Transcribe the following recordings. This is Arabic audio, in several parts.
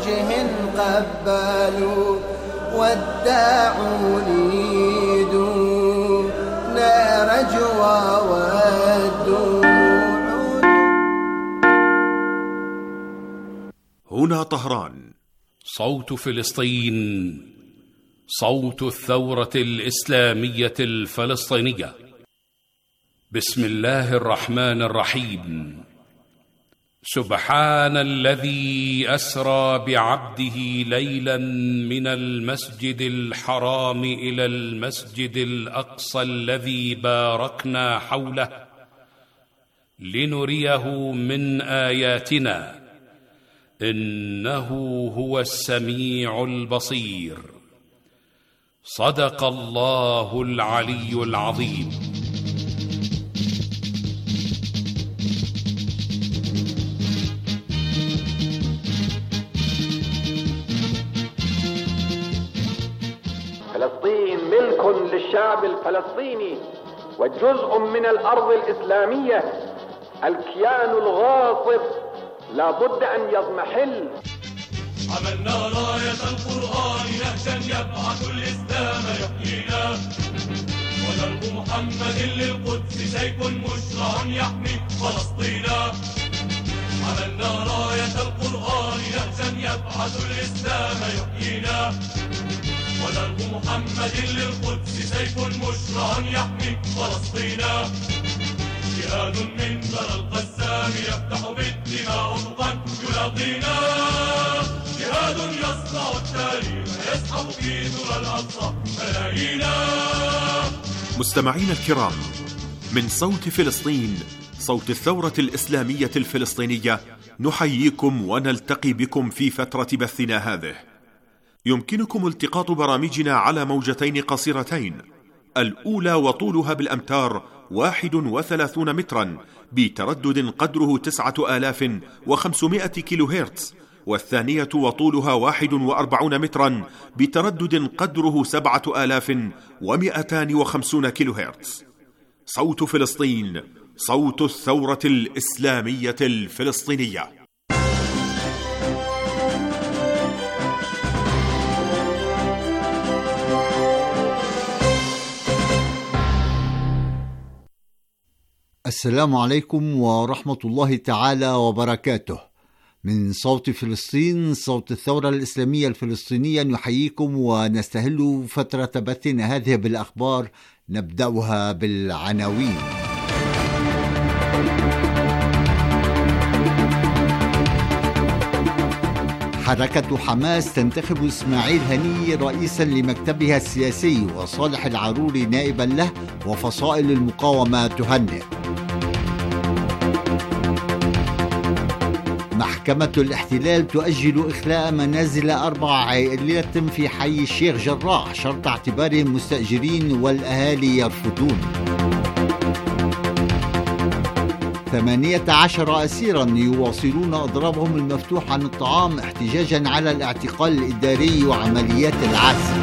وجه قبلوا وداعوني دون رجوى والدموع. هنا طهران. صوت فلسطين، صوت الثورة الإسلامية الفلسطينية. بسم الله الرحمن الرحيم. سبحان الذي أسرى بعبده ليلا من المسجد الحرام إلى المسجد الأقصى الذي باركنا حوله لنريه من آياتنا إنه هو السميع البصير. صدق الله العلي العظيم. فلسطين ملك للشعب الفلسطيني وجزء من الأرض الإسلامية. الكيان الغاصب لا بد أن يضمحل. عملنا راية القرآن نهجا يبعث الإسلام يحيينا، ودرب محمد للقدس سيف مشرع يحمي فلسطينا. عملنا راية القرآن نهجا يبعث الإسلام يحيينا، ودرب محمد للقدس سيف مشرع يحمي فلسطينا. جهاد من ذرى القسام يفتح بالدماء أفقا يلاقينا، جهاد يصنع التاريخ يسحب في ذرى الأقصى ملايينا. مستمعين الكرام، من صوت فلسطين، صوت الثورة الإسلامية الفلسطينية، نحييكم ونلتقي بكم في فترة بثنا هذه. يمكنكم التقاط برامجنا على موجتين قصيرتين، الأولى وطولها بالأمتار 31 مترا بتردد قدره 9500 كيلو هرتز، والثانية وطولها 41 مترا بتردد قدره 7250 كيلو هرتز. صوت فلسطين، صوت الثورة الإسلامية الفلسطينية. السلام عليكم ورحمة الله تعالى وبركاته. من صوت فلسطين، صوت الثورة الإسلامية الفلسطينية، نحييكم ونستهل فترة بثنا هذه بالأخبار. نبدأها بالعناوين. حركة حماس تنتخب إسماعيل هنية رئيسا لمكتبها السياسي وصالح العروري نائبا له، وفصائل المقاومة تهنئ. محكمة الاحتلال تؤجل إخلاء منازل 4 عائلات في حي الشيخ جراح شرط اعتبارهم مستأجرين والأهالي يرفضون. 18 أسيرا يواصلون إضرابهم المفتوح عن الطعام احتجاجا على الاعتقال الإداري وعمليات العزل.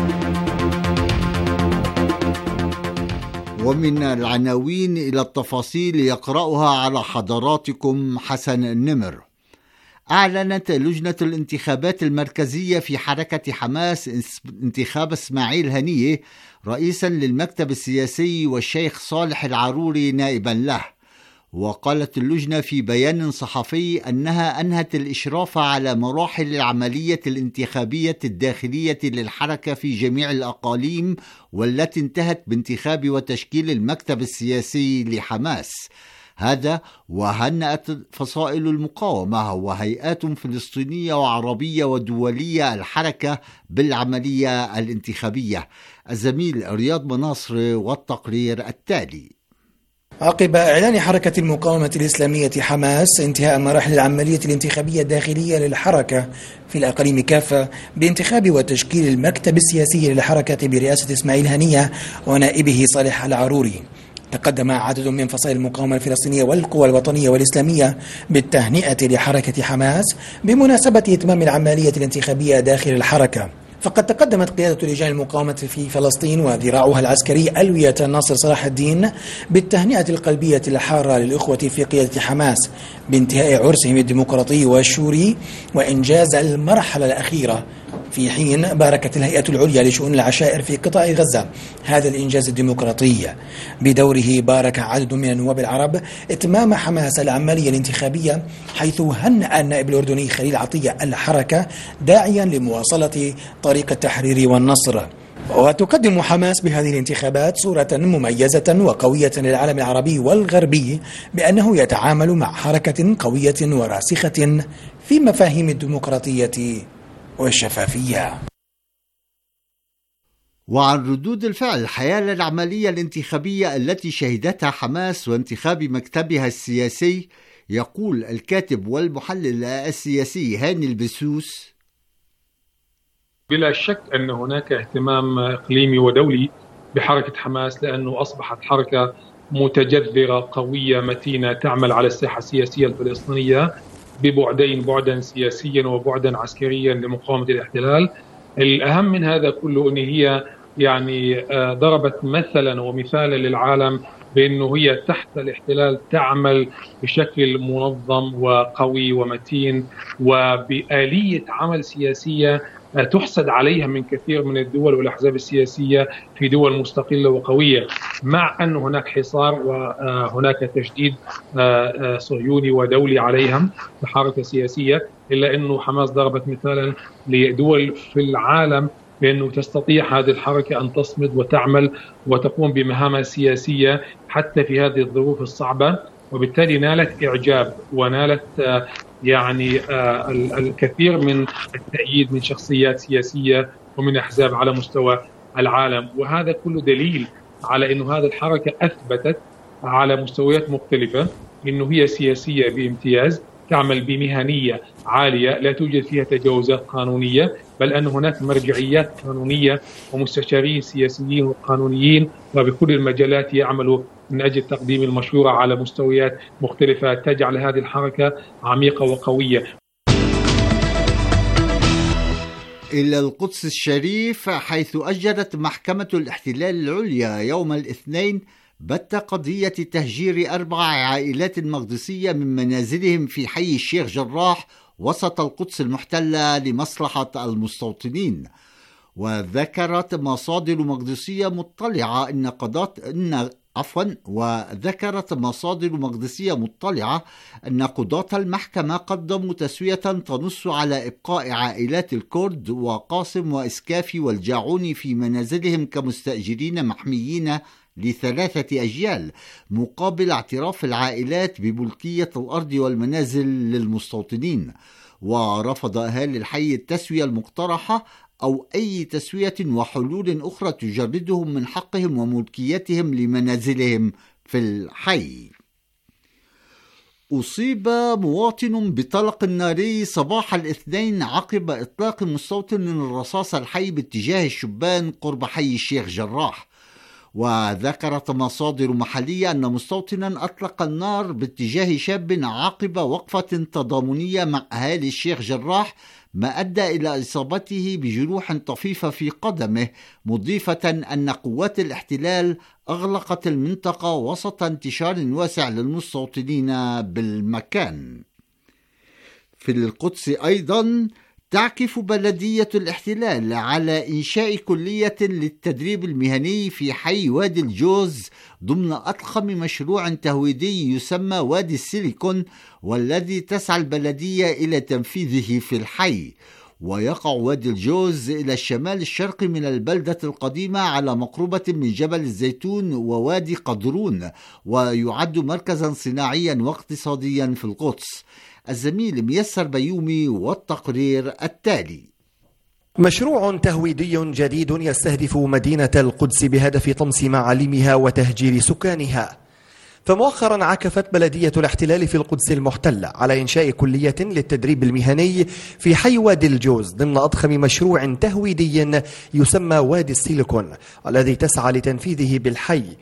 ومن العناوين إلى التفاصيل يقرأها على حضراتكم حسن النمر. أعلنت لجنة الانتخابات المركزية في حركة حماس انتخاب إسماعيل هنية رئيسا للمكتب السياسي والشيخ صالح العروري نائبا له. وقالت اللجنة في بيان صحفي أنها أنهت الإشراف على مراحل العملية الانتخابية الداخلية للحركة في جميع الأقاليم، والتي انتهت بانتخاب وتشكيل المكتب السياسي لحماس. هذا وهنأت فصائل المقاومة وهيئات فلسطينية وعربية ودولية الحركة بالعملية الانتخابية. الزميل رياض مناصر والتقرير التالي. عقب إعلان حركة المقاومة الإسلامية حماس انتهاء مراحل العملية الانتخابية الداخلية للحركة في الأقاليم كافة بانتخاب وتشكيل المكتب السياسي للحركة برئاسة إسماعيل هنية ونائبه صالح العروري، تقدم عدد من فصائل المقاومة الفلسطينية والقوى الوطنية والإسلامية بالتهنئة لحركة حماس بمناسبة إتمام العملية الانتخابية داخل الحركة. فقد تقدمت قيادة لجان المقاومة في فلسطين وذراعها العسكري ألوية ناصر صلاح الدين بالتهنئة القلبية الحارة للإخوة في قيادة حماس بانتهاء عرسهم الديمقراطي والشوري وإنجاز المرحلة الأخيرة، في حين باركت الهيئة العليا لشؤون العشائر في قطاع غزة هذا الإنجاز الديمقراطي. بدوره بارك عدد من النواب العرب إتمام حماس العملية الانتخابية، حيث هنأ النائب الأردني خليل عطية الحركة داعيا لمواصلة طريق التحرير والنصر. وتقدم حماس بهذه الانتخابات صورة مميزة وقوية للعالم العربي والغربي بأنه يتعامل مع حركة قوية وراسخة في مفاهيم الديمقراطية والشفافية. وعن ردود الفعل حيال العملية الانتخابية التي شهدتها حماس وانتخاب مكتبها السياسي، يقول الكاتب والمحلل السياسي هاني البسوس: بلا شك أن هناك اهتمام إقليمي ودولي بحركة حماس، لأنه أصبحت حركة متجذرة قوية متينة تعمل على الساحة السياسية الفلسطينية ببعدين، بعدا سياسيا وبعدا عسكريا لمقاومة الاحتلال. الأهم من هذا كله أن هي ضربت مثلا ومثالا للعالم بأنه هي تحت الاحتلال تعمل بشكل منظم وقوي ومتين وبآلية عمل سياسية تحسد عليها من كثير من الدول والأحزاب السياسية في دول مستقلة وقوية، مع أن هناك حصار وهناك تشديد صهيوني ودولي عليهم بحركة سياسية، إلا أنه حماس ضربت مثالا لدول في العالم بأنه تستطيع هذه الحركة أن تصمد وتعمل وتقوم بمهامها السياسية حتى في هذه الظروف الصعبة، وبالتالي نالت إعجاب ونالت الكثير من التأييد من شخصيات سياسية ومن أحزاب على مستوى العالم. وهذا كله دليل على أنه هذه الحركة أثبتت على مستويات مختلفة أنه هي سياسية بامتياز، تعمل بمهنية عالية لا توجد فيها تجاوزات قانونية، بل أن هناك مرجعيات قانونية ومستشارين سياسيين وقانونيين وبكل المجالات يعملوا من أجل تقديم المشورة على مستويات مختلفة تجعل هذه الحركة عميقة وقوية. إلى القدس الشريف، حيث أجرت محكمة الاحتلال العليا يوم الاثنين بت قضية تهجير 4 عائلات مقدسية من منازلهم في حي الشيخ جراح وسط القدس المحتلة لمصلحة المستوطنين. وذكرت مصادر مقدسية مطلعة أن قضاة المحكمة قدموا تسوية تنص على إبقاء عائلات الكرد وقاسم وإسكافي والجاعوني في منازلهم كمستأجرين محميين ل3 أجيال، مقابل اعتراف العائلات بملكية الأرض والمنازل للمستوطنين. ورفض أهالي الحي التسوية المقترحة أو أي تسوية وحلول أخرى تجردهم من حقهم وملكيتهم لمنازلهم في الحي. أصيب مواطن بطلق ناري صباح الاثنين عقب إطلاق مستوطن الرصاص الحي باتجاه الشبان قرب حي الشيخ جراح. وذكرت مصادر محلية أن مستوطنا أطلق النار باتجاه شاب عقب وقفة تضامنية مع أهالي الشيخ جراح، ما أدى إلى إصابته بجروح طفيفة في قدمه، مضيفة أن قوات الاحتلال أغلقت المنطقة وسط انتشار واسع للمستوطنين بالمكان. في القدس أيضا تعكف بلدية الاحتلال على إنشاء كلية للتدريب المهني في حي وادي الجوز ضمن أضخم مشروع تهويدي يسمى وادي السيليكون، والذي تسعى البلدية إلى تنفيذه في الحي. ويقع وادي الجوز إلى الشمال الشرقي من البلدة القديمة على مقربة من جبل الزيتون ووادي قدرون، ويعد مركزا صناعيا واقتصاديا في القدس. الزميل ميسر بيومي والتقرير التالي. مشروع تهويدي جديد يستهدف مدينة القدس بهدف طمس معالمها وتهجير سكانها. فمؤخرا عكفت بلدية الاحتلال في القدس المحتلة على إنشاء كلية للتدريب المهني في حي وادي الجوز ضمن أضخم مشروع تهويدي يسمى وادي السيليكون، الذي تسعى لتنفيذه بالحي.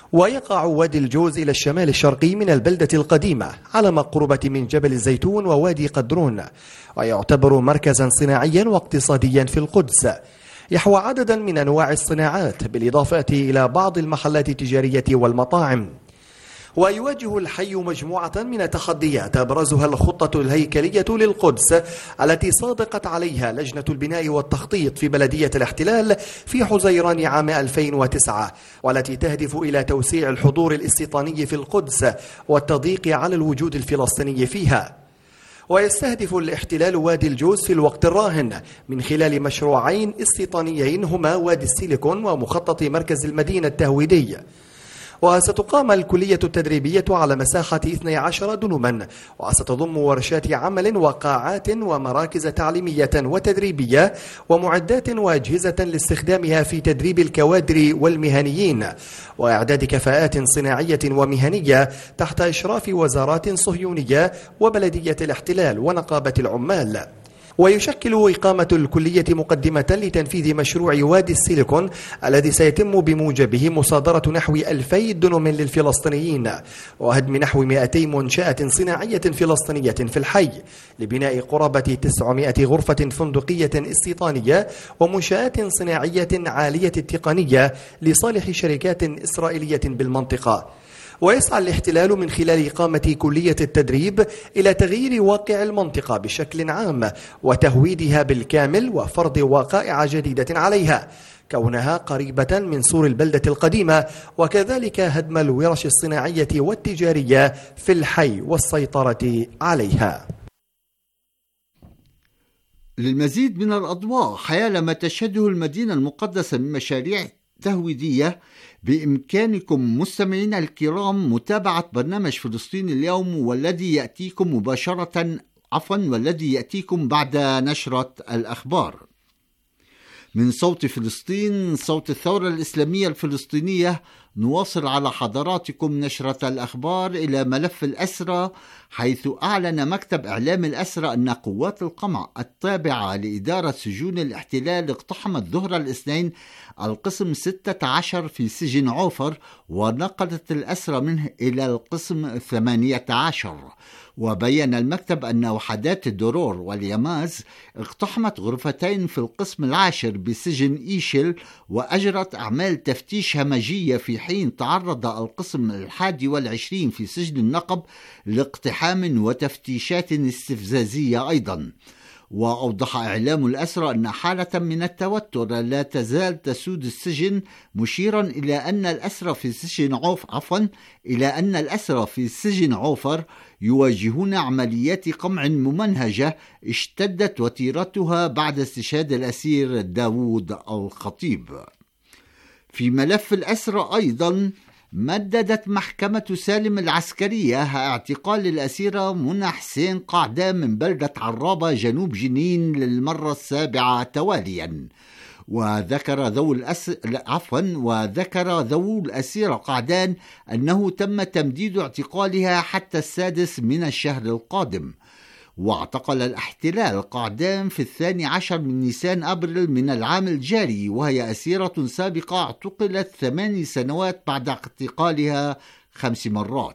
ويقع وادي الجوز إلى الشمال الشرقي من البلدة القديمة على مقربة من جبل الزيتون ووادي قدرون، ويعتبر مركزا صناعيا واقتصاديا في القدس، يحوى عددا من أنواع الصناعات بالإضافة إلى بعض المحلات التجارية والمطاعم. ويواجه الحي مجموعة من التحديات أبرزها الخطة الهيكلية للقدس التي صادقت عليها لجنة البناء والتخطيط في بلدية الاحتلال في حزيران عام 2009، والتي تهدف إلى توسيع الحضور الاستيطاني في القدس والتضييق على الوجود الفلسطيني فيها. ويستهدف الاحتلال وادي الجوز في الوقت الراهن من خلال مشروعين استيطانيين هما وادي السيليكون ومخطط مركز المدينة التهويدي. وستقام الكلية التدريبية على مساحة 12 دنما، وستضم ورشات عمل وقاعات ومراكز تعليمية وتدريبية ومعدات وأجهزة لاستخدامها في تدريب الكوادر والمهنيين وإعداد كفاءات صناعية ومهنية تحت إشراف وزارات صهيونية وبلدية الاحتلال ونقابة العمال. ويشكل إقامة الكلية مقدمة لتنفيذ مشروع وادي السيليكون الذي سيتم بموجبه مصادرة نحو 2000 دنم للفلسطينيين وهدم نحو 200 منشأة صناعية فلسطينية في الحي لبناء قرابة 900 غرفة فندقية استيطانية ومنشآت صناعية عالية التقنية لصالح شركات إسرائيلية بالمنطقة. ويسعى الاحتلال من خلال إقامة كلية التدريب إلى تغيير واقع المنطقة بشكل عام وتهويدها بالكامل وفرض وقائع جديدة عليها كونها قريبة من سور البلدة القديمة، وكذلك هدم الورش الصناعية والتجارية في الحي والسيطرة عليها. للمزيد من الأضواء حيال ما تشهده المدينة المقدسة من مشاريع تهويدية، بإمكانكم مستمعينا الكرام متابعة برنامج فلسطين اليوم والذي يأتيكم بعد نشرة الأخبار. من صوت فلسطين، صوت الثورة الإسلامية الفلسطينية، نواصل على حضراتكم نشرة الأخبار إلى ملف الأسرى، حيث أعلن مكتب إعلام الأسرى أن قوات القمع التابعة لإدارة سجون الاحتلال اقتحمت ظهر الاثنين القسم 16 في سجن عوفر ونقلت الأسرى منه إلى القسم 18. وبين المكتب أن وحدات الدرور واليماز اقتحمت غرفتين في القسم 10 بسجن إيشل وأجرت أعمال تفتيش همجية، في حين تعرض القسم 21 في سجن النقب لاقتحام وتفتيشات استفزازية أيضا. وأوضح إعلام الأسرى أن حالة من التوتر لا تزال تسود السجن، مشيرا إلى أن الأسرى في سجن عوفر يواجهون عمليات قمع ممنهجة اشتدت وتيرتها بعد استشهاد الأسير داوود الخطيب. في ملف الأسرى أيضا مددت محكمة سالم العسكرية اعتقال الأسيرة منى حسين قعدان من بلدة عرابة جنوب جنين للمرة 7 تواليا. وذكر ذوو الأسيرة قعدان أنه تم تمديد اعتقالها حتى 6 من الشهر القادم. واعتقل الاحتلال قعدان في 12 من نيسان أبريل من العام الجاري، وهي أسيرة سابقة اعتقلت 8 سنوات بعد اعتقالها 5 مرات.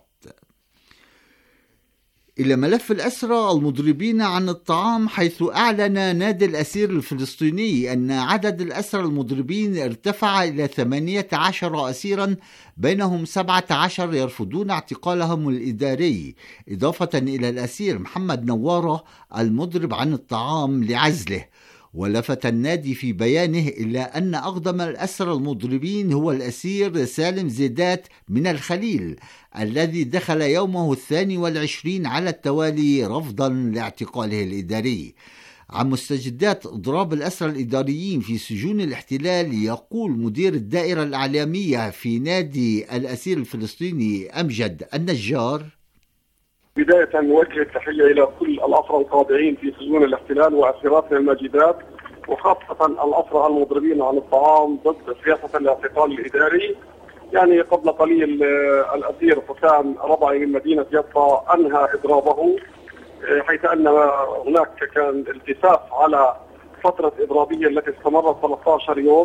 إلى ملف الأسرى المضربين عن الطعام، حيث أعلن نادي الأسير الفلسطيني أن عدد الأسرى المضربين ارتفع إلى 18 أسيرا، بينهم 17 يرفضون اعتقالهم الإداري، إضافة إلى الأسير محمد نوارة المضرب عن الطعام لعزله. ولفت النادي في بيانه إلى أن أقدم الأسرى المضربين هو الأسير سالم زيدات من الخليل، الذي دخل يومه 22 على التوالي رفضا لاعتقاله الإداري. عن مستجدات إضراب الأسرى الإداريين في سجون الاحتلال يقول مدير الدائرة الإعلامية في نادي الأسير الفلسطيني أمجد النجار: بداية نوجه التحية إلى كل الأسرى الخاضعين في سجون الاحتلال وأسيراتنا الماجدات، وخاصة الأسرى المضربين عن الطعام ضد سياسة الاعتقال الإداري. يعني قبل قليل الأسير حسام ربعي من مدينة يطا أنهى إضرابه، حيث أن هناك كان التفاف على فترة إضرابية التي استمرت 13 يوم،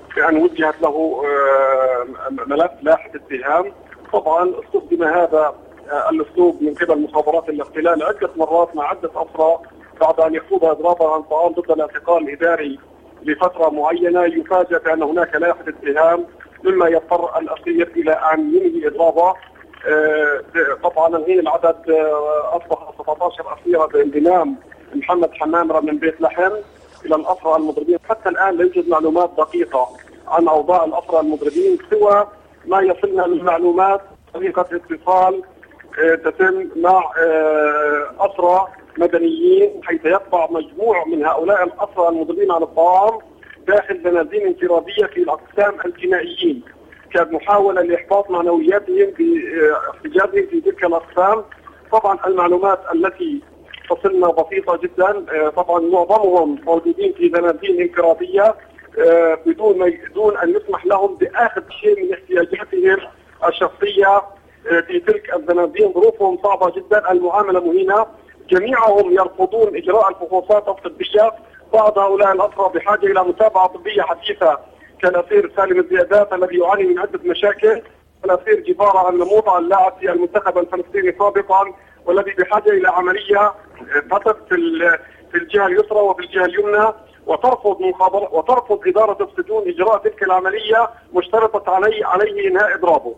بأن وجهت له ملف لاحق اتهام. طبعا استخدم هذا الاسلوب من قبل مخابرات الاحتلال عدة مرات مع عدة أسرى بعد أن يخوض إضرابا عن طعام ضد الاعتقال الإداري لفترة معينة، يفاجأ بأن هناك لاحق اتهام مما يضطر الأسير إلى أن ينهي إضرابه. طبعا الحين العدد أصبح 17 أسيرا بانضمام محمد حمامرة من بيت لحم إلى الأسرى المضربين. حتى الآن لا يوجد معلومات دقيقة عن أوضاع الأسرى المضربين سوى ما يصلنا من معلومات طريقة اتصال تتم مع أسرى مدنيين، حيث يقطع مجموع من هؤلاء الأسرى المضربين عن الطعام داخل بنازين انفرادية في الأقسام الجنائيين كمحاولة لإحباط معنوياتهم باحتجازهم في تلك الأقسام. طبعا المعلومات التي تصلنا بسيطة جدا. طبعا معظمهم موجودين في بنازين انفرادية بدون أن يسمح لهم بأخذ شيء من احتياجاتهم الشخصية في تلك البنازين. ظروفهم صعبة جدا، المعاملة مهينة، جميعهم يرفضون إجراء الفحوصات الطبية. بعض هؤلاء الأسرى بحاجة إلى متابعة طبية حديثة كالأسير سالم الزيادات الذي يعاني من عدة مشاكل، الأسير جبارة النموطة اللاعب في المنتخب الفلسطيني سابقا والذي بحاجة إلى عملية فقط في الجهة اليسرى وفي الجهة اليمنى، وترفض إدارة السجون إجراء تلك العملية مشترطة عليه إنهاء إضرابه.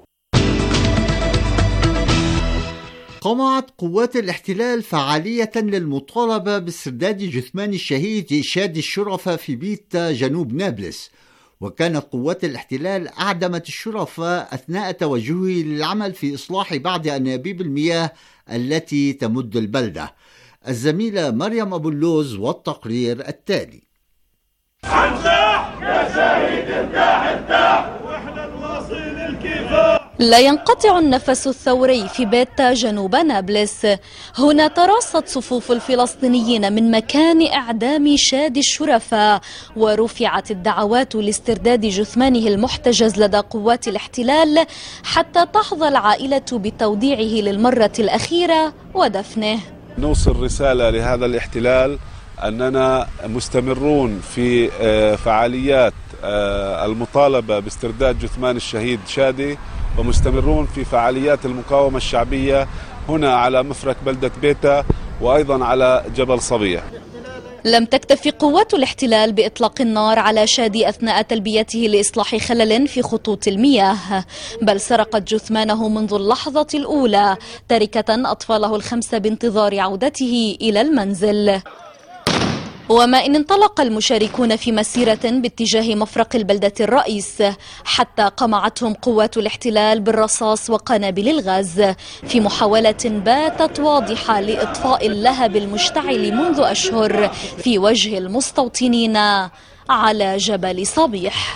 قمعت قوات الاحتلال فعالية للمطالبة باسترداد جثمان الشهيد شادي الشرفة في بيت جنوب نابلس، وكانت قوات الاحتلال أعدمت الشرفة أثناء توجهه للعمل في إصلاح بعض أنابيب المياه التي تمد البلدة. الزميلة مريم أبو اللوز والتقرير التالي. ارتاح يا شهيد، ارتاح ارتاح واحنا نواصل الكفاح. لا ينقطع النفس الثوري في بيت جنوب نابلس. هنا تراصت صفوف الفلسطينيين من مكان إعدام شادي الشرفاء، ورفعت الدعوات لاسترداد جثمانه المحتجز لدى قوات الاحتلال حتى تحظى العائلة بتوديعه للمرة الأخيرة ودفنه. نوصل رسالة لهذا الاحتلال أننا مستمرون في فعاليات المطالبة باسترداد جثمان الشهيد شادي، ومستمرون في فعاليات المقاومة الشعبية هنا على مفرق بلدة بيتا وأيضا على جبل صبية. لم تكتفي قوات الاحتلال بإطلاق النار على شادي أثناء تلبيته لإصلاح خلل في خطوط المياه، بل سرقت جثمانه منذ اللحظة الأولى، تاركة أطفاله الخمسة بانتظار عودته إلى المنزل. وما إن انطلق المشاركون في مسيرة باتجاه مفرق البلدة الرئيس حتى قمعتهم قوات الاحتلال بالرصاص وقنابل الغاز في محاولة باتت واضحة لإطفاء اللهب المشتعل منذ أشهر في وجه المستوطنين على جبل صبيح.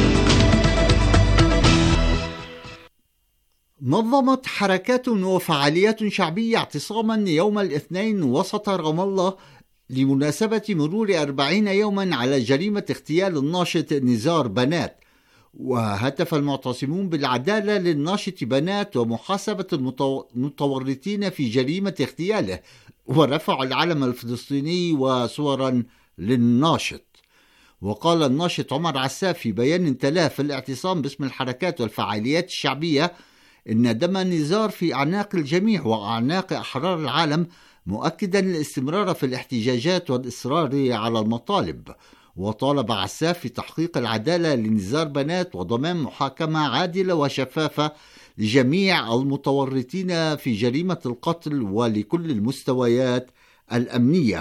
نظمت حركات وفعاليات شعبية اعتصاما يوم الاثنين وسط رام الله لمناسبة مرور 40 يوما على جريمة اغتيال الناشط نزار بنات، وهتف المعتصمون بالعدالة للناشط بنات ومحاسبة المتورطين في جريمة اغتياله، ورفعوا العلم الفلسطيني وصورا للناشط. وقال الناشط عمر عساف في بيان تلاه في الاعتصام باسم الحركات والفعاليات الشعبية إن دم نزار في أعناق الجميع وأعناق أحرار العالم، مؤكدا الاستمرار في الاحتجاجات والإصرار على المطالب. وطالب عساف في تحقيق العدالة لنزار بنات وضمان محاكمة عادلة وشفافة لجميع المتورطين في جريمة القتل ولكل المستويات الأمنية.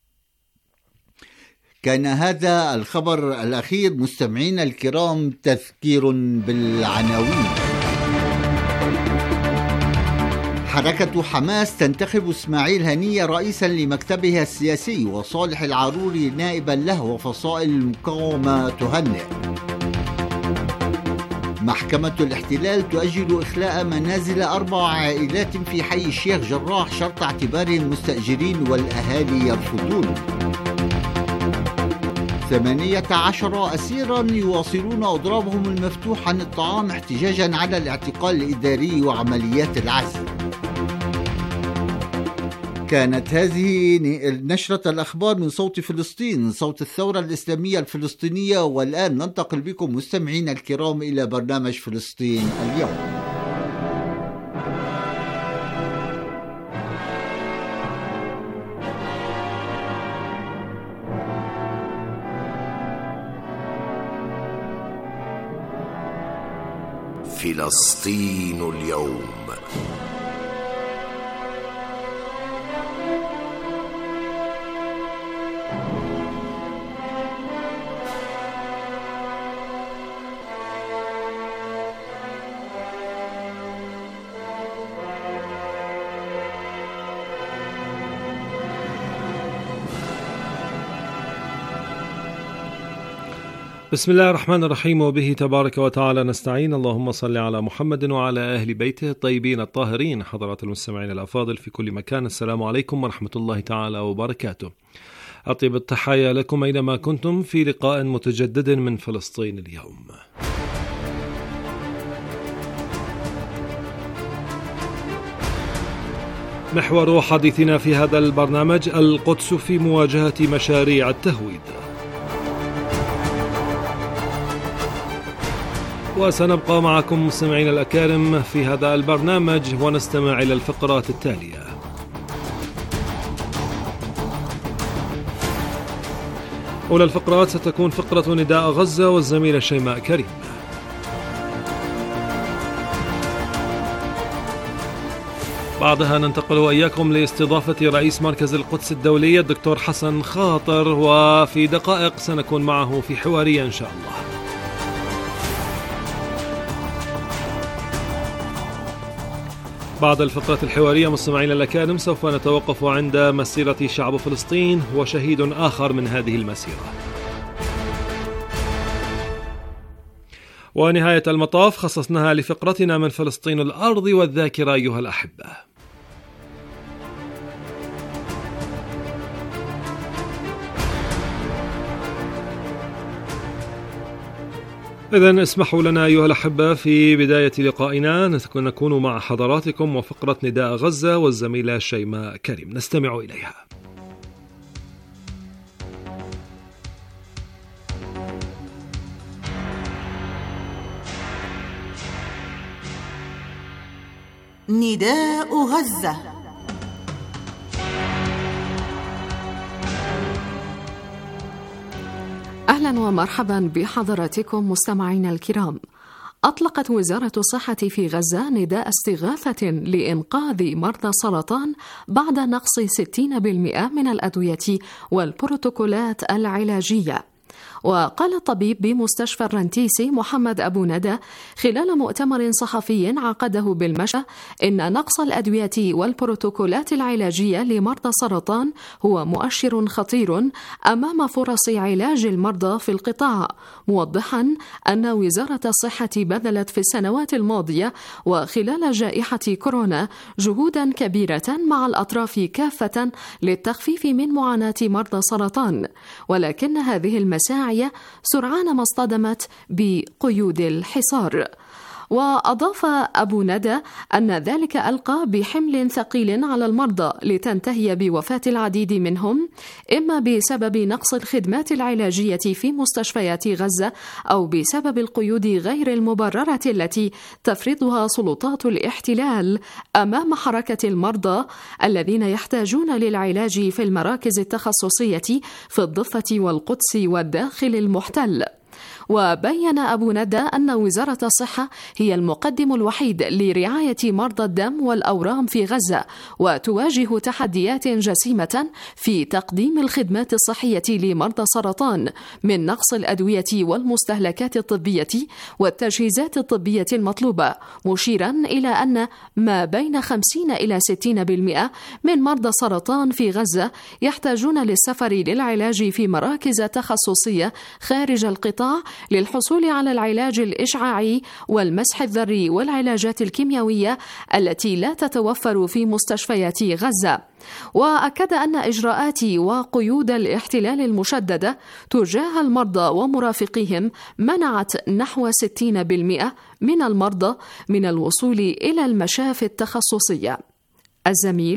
كان هذا الخبر الأخير مستمعين الكرام، تذكير بالعناوين. حركة حماس تنتخب إسماعيل هنية رئيسا لمكتبها السياسي، وصالح العروري نائبا له، وفصائل المقاومة تهنئ. محكمة الاحتلال تؤجل إخلاء منازل 4 عائلات في حي الشيخ جراح شرط اعتبارهم مستأجرين والأهالي يرفضون. 18 أسيرا يواصلون أضرابهم المفتوح عن الطعام احتجاجا على الاعتقال الإداري وعمليات العزل. كانت هذه نشرة الأخبار من صوت فلسطين، صوت الثورة الإسلامية الفلسطينية. والآن ننتقل بكم مستمعين الكرام إلى برنامج فلسطين اليوم. فلسطين اليوم. بسم الله الرحمن الرحيم، وبه تبارك وتعالى نستعين. اللهم صل على محمد وعلى أهل بيته الطيبين الطاهرين. حضرات المستمعين الأفاضل في كل مكان، السلام عليكم ورحمة الله تعالى وبركاته. أطيب التحايا لكم أينما كنتم في لقاء متجدد من فلسطين اليوم. محور حديثنا في هذا البرنامج: القدس في مواجهة مشاريع التهويد. وسنبقى معكم مستمعين الأكارم في هذا البرنامج ونستمع إلى الفقرات التالية. أولى الفقرات ستكون فقرة نداء غزة والزميلة شيماء كريم. بعدها ننتقل وإياكم لاستضافة رئيس مركز القدس الدولي الدكتور حسن خاطر، وفي دقائق سنكون معه في حوارية إن شاء الله. بعد الفقرة الحوارية مستمعين الأكارم سوف نتوقف عند مسيرة شعب فلسطين وشهيد آخر من هذه المسيرة. ونهاية المطاف خصصناها لفقرتنا من فلسطين الأرض والذاكرة أيها الأحبة. إذن اسمحوا لنا أيها الأحبة في بداية لقائنا نكون مع حضراتكم وفقرة نداء غزة والزميلة شيماء كريم، نستمع إليها. نداء غزة. أهلا ومرحبا بحضراتكم مستمعينا الكرام. أطلقت وزارة الصحة في غزة نداء استغاثة لإنقاذ مرضى السرطان بعد نقص 60% من الأدوية والبروتوكولات العلاجية. وقال الطبيب بمستشفى الرنتيسي محمد أبو ندى خلال مؤتمر صحفي عقده بالمشى إن نقص الأدوية والبروتوكولات العلاجية لمرضى السرطان هو مؤشر خطير أمام فرص علاج المرضى في القطاع، موضحا أن وزارة الصحة بذلت في السنوات الماضية وخلال جائحة كورونا جهودا كبيرة مع الأطراف كافة للتخفيف من معاناة مرضى السرطان، ولكن هذه المساعي سرعان ما اصطدمت بقيود الحصار. وأضاف أبو ندى أن ذلك ألقى بحمل ثقيل على المرضى لتنتهي بوفاة العديد منهم، إما بسبب نقص الخدمات العلاجية في مستشفيات غزة أو بسبب القيود غير المبررة التي تفرضها سلطات الاحتلال أمام حركة المرضى الذين يحتاجون للعلاج في المراكز التخصصية في الضفة والقدس والداخل المحتل. وبين أبو ندى أن وزارة الصحة هي المقدم الوحيد لرعاية مرضى الدم والأورام في غزة، وتواجه تحديات جسيمة في تقديم الخدمات الصحية لمرضى السرطان من نقص الأدوية والمستهلكات الطبية والتجهيزات الطبية المطلوبة، مشيرا إلى أن ما بين 50 إلى 60% من مرضى السرطان في غزة يحتاجون للسفر للعلاج في مراكز تخصصية خارج القطاع للحصول على العلاج الإشعاعي والمسح الذري والعلاجات الكيميائية التي لا تتوفر في مستشفيات غزة. وأكد أن إجراءات وقيود الاحتلال المشددة تجاه المرضى ومرافقيهم منعت نحو 60% من المرضى من الوصول إلى المشافي التخصصية. الزميل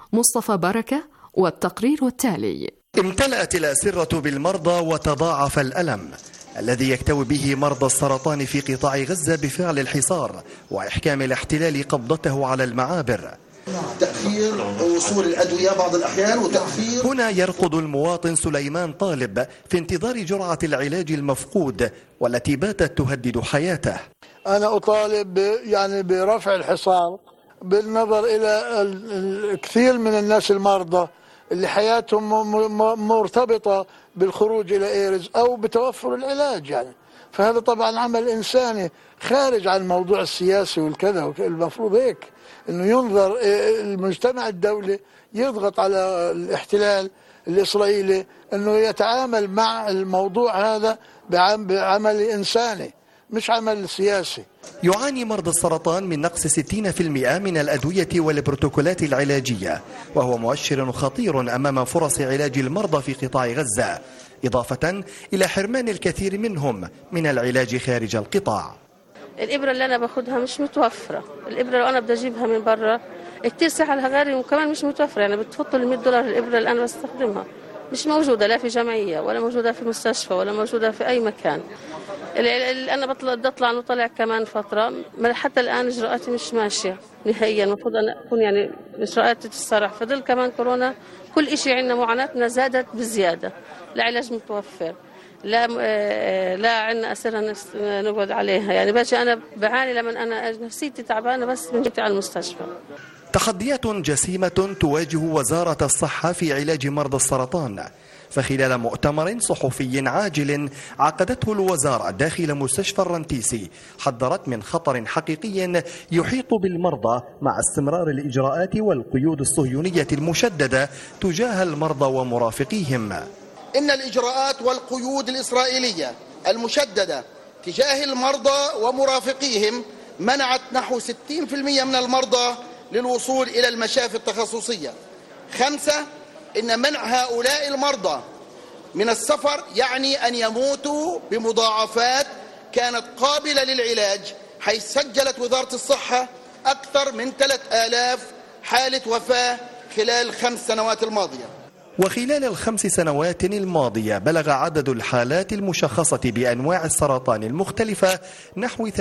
مصطفى بركة والتقرير التالي. امتلأت الأسرة بالمرضى وتضاعف الألم الذي يكتوي به مرضى السرطان في قطاع غزة بفعل الحصار وإحكام الاحتلال قبضته على المعابر. تأخير وصول الأدوية بعض الأحيان وتأخير. هنا يرقد المواطن سليمان طالب في انتظار جرعة العلاج المفقود والتي باتت تهدد حياته. أنا أطالب برفع الحصار بالنظر إلى الكثير من الناس المرضى اللي حياتهم مرتبطة بالخروج إلى إيرز أو بتوفر العلاج فهذا طبعا عمل إنساني خارج عن الموضوع السياسي والكذا. المفروض هيك إنه ينظر المجتمع الدولي يضغط على الاحتلال الإسرائيلي إنه يتعامل مع الموضوع هذا بعمل إنساني مش عمل سياسي. يعاني مرضى السرطان من نقص 60% من الأدوية والبروتوكولات العلاجية، وهو مؤشر خطير أمام فرص علاج المرضى في قطاع غزة، إضافة إلى حرمان الكثير منهم من العلاج خارج القطاع. الإبرة اللي أنا باخدها مش متوفرة، الإبرة لو أنا بدي أجيبها من برا كتير سعرها غالي وكمان مش متوفرة، بتفوت ال $100 الإبرة اللي أنا بستخدمها مش موجودة لا في جمعية ولا موجودة في مستشفى ولا موجودة في أي مكان. اللي أنا بطلع نطلع كمان فترة حتى الآن إجراءاتي مش ماشية نهائيا. المفروض أن أكون إجراءاتي تتسرع في ظل كمان كورونا. كل إشي عندنا معاناتنا زادت بزيادة، لا علاج متوفر لا عندنا أسرة نقعد عليها. باجي أنا بعاني لما أنا نفسيتي تعبانة بس من جيتي على المستشفى. تحديات جسيمة تواجه وزارة الصحة في علاج مرضى السرطان. فخلال مؤتمر صحفي عاجل عقدته الوزارة داخل مستشفى الرنتيسي حذرت من خطر حقيقي يحيط بالمرضى مع استمرار الإجراءات والقيود الصهيونية المشددة تجاه المرضى ومرافقيهم. إن الإجراءات والقيود الإسرائيلية المشددة تجاه المرضى ومرافقيهم منعت نحو 60% من المرضى للوصول إلى المشافي التخصصية. 5. إن منع هؤلاء المرضى من السفر يعني أن يموتوا بمضاعفات كانت قابلة للعلاج، حيث سجلت وزارة الصحة أكثر من 3000 حالة وفاة خلال 5 سنوات الماضية. وخلال ال5 سنوات الماضية بلغ عدد الحالات المشخصة بأنواع السرطان المختلفة نحو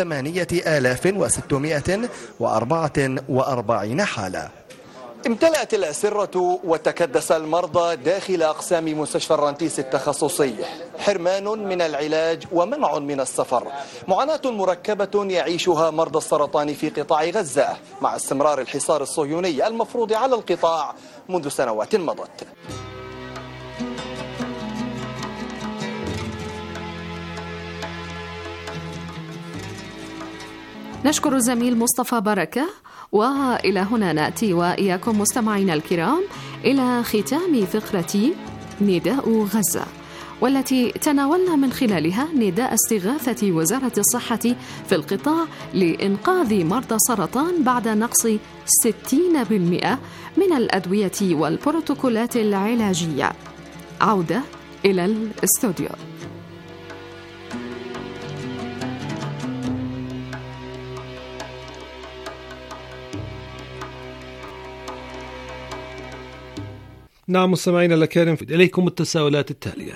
8644 حالة. امتلأت الأسرة وتكدس المرضى داخل أقسام مستشفى الرنتيس التخصصي، حرمان من العلاج ومنع من السفر، معاناة مركبة يعيشها مرضى السرطان في قطاع غزة مع استمرار الحصار الصهيوني المفروض على القطاع منذ سنوات مضت. نشكر الزميل مصطفى بركة. وإلى هنا نأتي وإياكم مستمعينا الكرام إلى ختام فقرة نداء غزة، والتي تناولنا من خلالها نداء استغاثة وزارة الصحة في القطاع لإنقاذ مرضى السرطان بعد نقص 60% من الأدوية والبروتوكولات العلاجية. عودة إلى الاستوديو. نعم مستمعينا الكرام، إليكم التساؤلات التالية.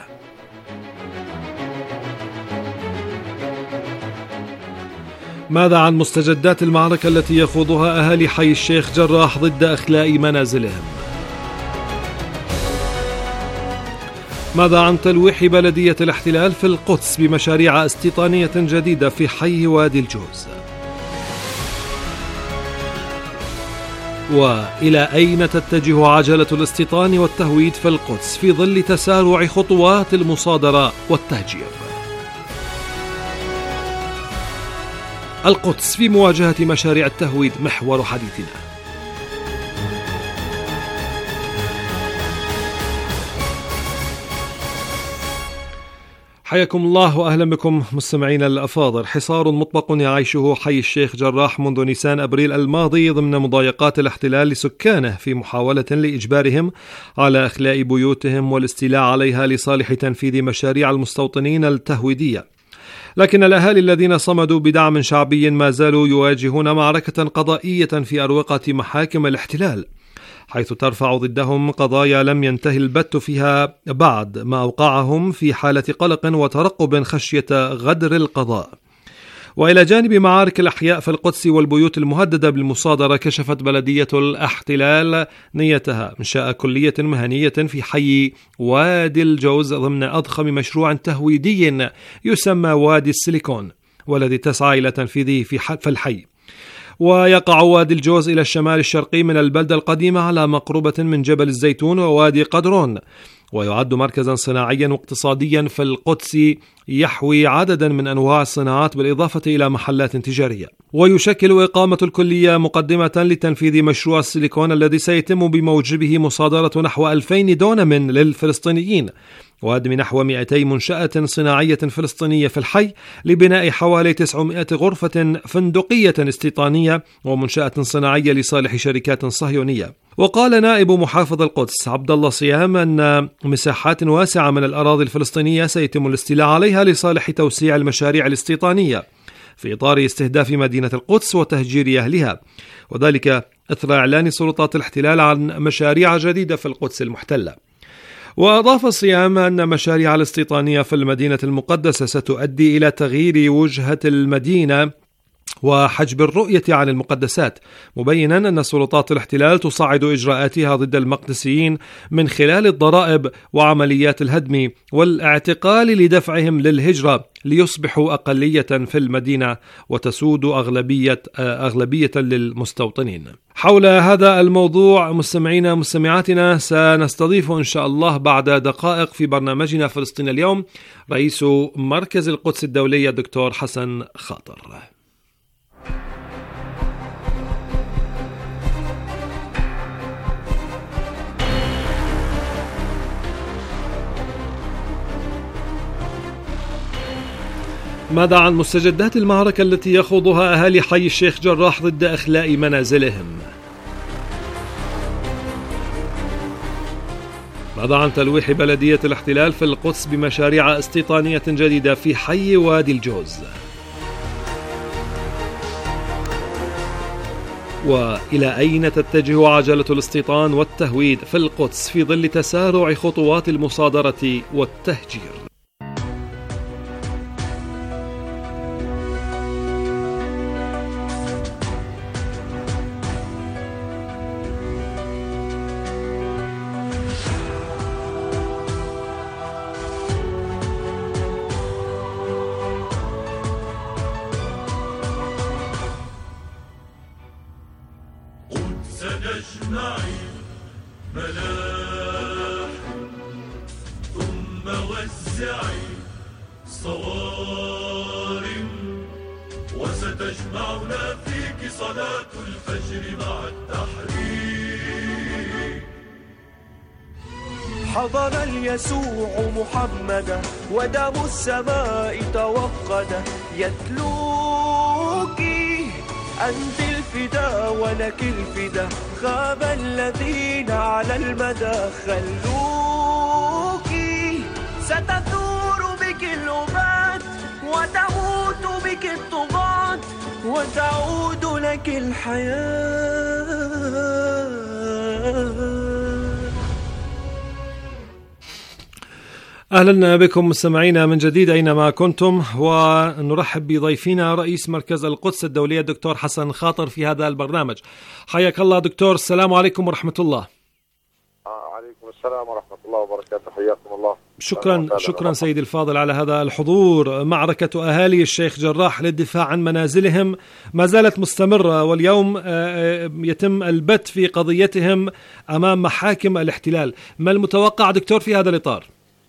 ماذا عن مستجدات المعركة التي يخوضها أهالي حي الشيخ جراح ضد أخلاء منازلهم؟ ماذا عن تلويح بلدية الاحتلال في القدس بمشاريع استيطانية جديدة في حي وادي الجوز؟ وإلى أين تتجه عجلة الاستيطان والتهويد في القدس في ظل تسارع خطوات المصادرة والتهجير؟ القدس في مواجهة مشاريع التهويد محور حديثنا. حياكم الله وأهلا بكم مستمعينا الأفاضل. حصار مطبق يعيشه حي الشيخ جراح منذ نيسان أبريل الماضي ضمن مضايقات الاحتلال لسكانه في محاولة لإجبارهم على إخلاء بيوتهم والاستيلاء عليها لصالح تنفيذ مشاريع المستوطنين التهويدية. لكن الأهالي الذين صمدوا بدعم شعبي ما زالوا يواجهون معركة قضائية في أروقة محاكم الاحتلال، حيث ترفع ضدهم قضايا لم ينتهي البت فيها بعد، ما أوقعهم في حالة قلق وترقب خشية غدر القضاء. وإلى جانب معارك الأحياء في القدس والبيوت المهددة بالمصادرة، كشفت بلدية الاحتلال نيتها إنشاء كلية مهنية في حي وادي الجوز ضمن أضخم مشروع تهويدي يسمى وادي السيليكون، والذي تسعى إلى تنفيذه في الحي. ويقع وادي الجوز إلى الشمال الشرقي من البلدة القديمة على مقربة من جبل الزيتون ووادي قدرون، ويعد مركزا صناعيا واقتصاديا في القدس يحوي عددا من أنواع الصناعات بالإضافة إلى محلات تجارية. ويشكل إقامة الكلية مقدمة لتنفيذ مشروع السيليكون الذي سيتم بموجبه مصادرة نحو 2000 دونم للفلسطينيين وهدم نحو 200 منشأة صناعية فلسطينية في الحي لبناء حوالي 900 غرفة فندقية استيطانية ومنشأة صناعية لصالح شركات صهيونية. وقال نائب محافظ القدس عبد الله صيام أن مساحات واسعة من الأراضي الفلسطينية سيتم الاستيلاء عليها لصالح توسيع المشاريع الاستيطانية في إطار استهداف مدينة القدس وتهجير أهلها، وذلك إثر إعلان سلطات الاحتلال عن مشاريع جديدة في القدس المحتلة. وأضاف صيام أن مشاريع الاستيطانية في المدينة المقدسة ستؤدي إلى تغيير وجهة المدينة وحجب الرؤية عن المقدسات، مبينا أن سلطات الاحتلال تصعد إجراءاتها ضد المقدسيين من خلال الضرائب وعمليات الهدم والاعتقال لدفعهم للهجرة ليصبحوا أقلية في المدينة وتسود أغلبية للمستوطنين. حول هذا الموضوع مستمعينا مستمعاتنا سنستضيف إن شاء الله بعد دقائق في برنامجنا فلسطين اليوم رئيس مركز القدس الدولي الدكتور حسن خاطر. ماذا عن مستجدات المعركة التي يخوضها أهالي حي الشيخ جراح ضد إخلاء منازلهم؟ ماذا عن تلويح بلدية الاحتلال في القدس بمشاريع استيطانية جديدة في حي وادي الجوز؟ وإلى أين تتجه عجلة الاستيطان والتهويد في القدس في ظل تسارع خطوات المصادرة والتهجير؟ سنجمعي ملاح ثم وزعي صوارم وستجمعنا فيك صلاة الفجر مع التحرير. حضر اليسوع محمدا ودم السماء توقد يتلوك أنت الفدا ولك الفدا خاب الذين على المدى خلوك ستثور بك الأبات وتموت بك الطغاة وتعود لك الحياة. أهلا بكم مستمعينا من جديد أينما كنتم، ونرحب بضيفنا رئيس مركز القدس الدولي الدكتور حسن خاطر في هذا البرنامج. حياك الله دكتور، السلام عليكم ورحمة الله. عليكم السلام ورحمة الله وبركاته، حياكم الله. شكرا سيدي الفاضل على هذا الحضور. معركة أهالي الشيخ جراح للدفاع عن منازلهم ما زالت مستمرة، واليوم يتم البت في قضيتهم أمام محاكم الاحتلال. ما المتوقع دكتور في هذا الإطار؟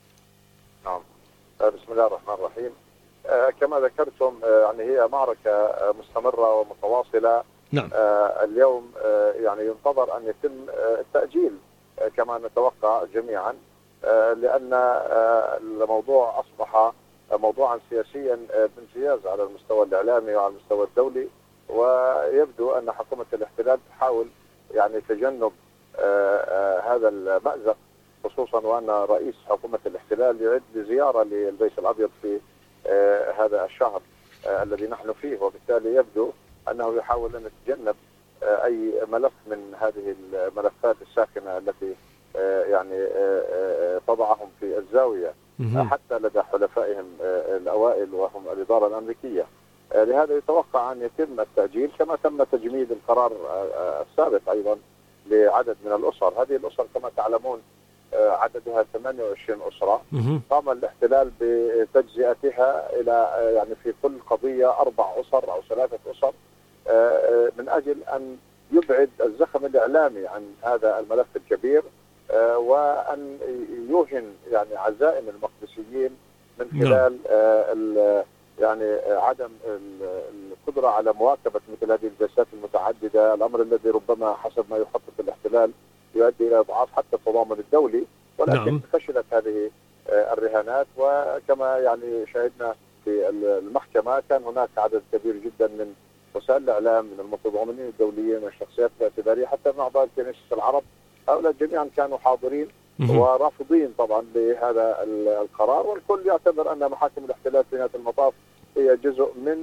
بسم الله الرحمن الرحيم. كما ذكرتم يعني هي معركة مستمرة ومتواصلة. نعم. اليوم يعني ينتظر أن يتم التأجيل كما نتوقع جميعا، لأن الموضوع أصبح موضوعا سياسيا بامتياز على المستوى الإعلامي وعلى المستوى الدولي، ويبدو أن حكومة الاحتلال تحاول يعني تجنب هذا المأزق، خصوصا وأن رئيس حكومة الاحتلال يعد لزيارة للبيت الأبيض في هذا الشهر الذي نحن فيه، وبالتالي يبدو أنه يحاول أن يتجنب أي ملف من هذه الملفات الساخنة التي يعني تضعهم في الزاوية حتى لدى حلفائهم الأوائل وهم الإدارة الأمريكية. لهذا يتوقع أن يتم التأجيل كما تم تجميد القرار السابق أيضا لعدد من الأسر. هذه الأسر كما تعلمون عددها 28 أسرة. قام الاحتلال بتجزئتها إلى يعني في كل قضية 4 أسر أو 3 أسر من أجل أن يبعد الزخم الإعلامي عن هذا الملف الكبير وأن يوهن يعني عزائم المقدسيين من خلال يعني عدم القدرة على مواكبة مثل هذه الجلسات المتعددة، الأمر الذي ربما حسب ما يخطط الاحتلال يؤدي إلى إضعاف حتى التضامن الدولي. ولكن فشلت هذه الرهانات، وكما يعني شاهدنا في المحكمة كان هناك عدد كبير جدا من وسائل الإعلام، من المتضامنين الدوليين، من الشخصيات الاعتبارية، حتى من أعضاء كنيسة العرب، هؤلاء جميعا كانوا حاضرين ورافضين طبعا لهذا القرار. والكل يعتبر أن محاكم الاحتلال في نهاية المطاف هي جزء من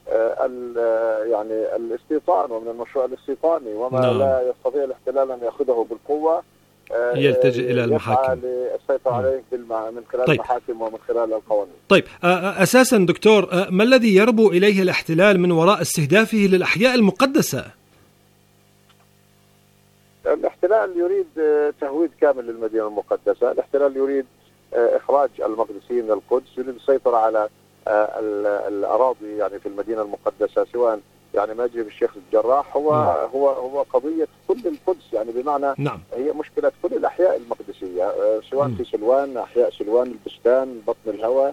يعني الاستيطان ومن المشروع الاستيطاني، وما لا يستطيع الاحتلال أن يأخذه بالقوة يلتجئ إلى المحاكم للسيطرة عليه من خلال المحاكم ومن خلال القوانين. طيب أساسا دكتور، ما الذي يربو إليه الاحتلال من وراء استهدافه للأحياء المقدسة؟ الاحتلال يريد تهويد كامل للمدينة المقدسة. الاحتلال يريد إخراج المقدسيين من القدس، يريد السيطرة على الأراضي يعني في المدينة المقدسة، سواء يعني ما يجري بالشيخ الجراح هو قضية كل القدس، يعني بمعنى هي مشكلة كل الأحياء المقدسية، سواء في سلوان، أحياء سلوان، البستان، بطن الهوى،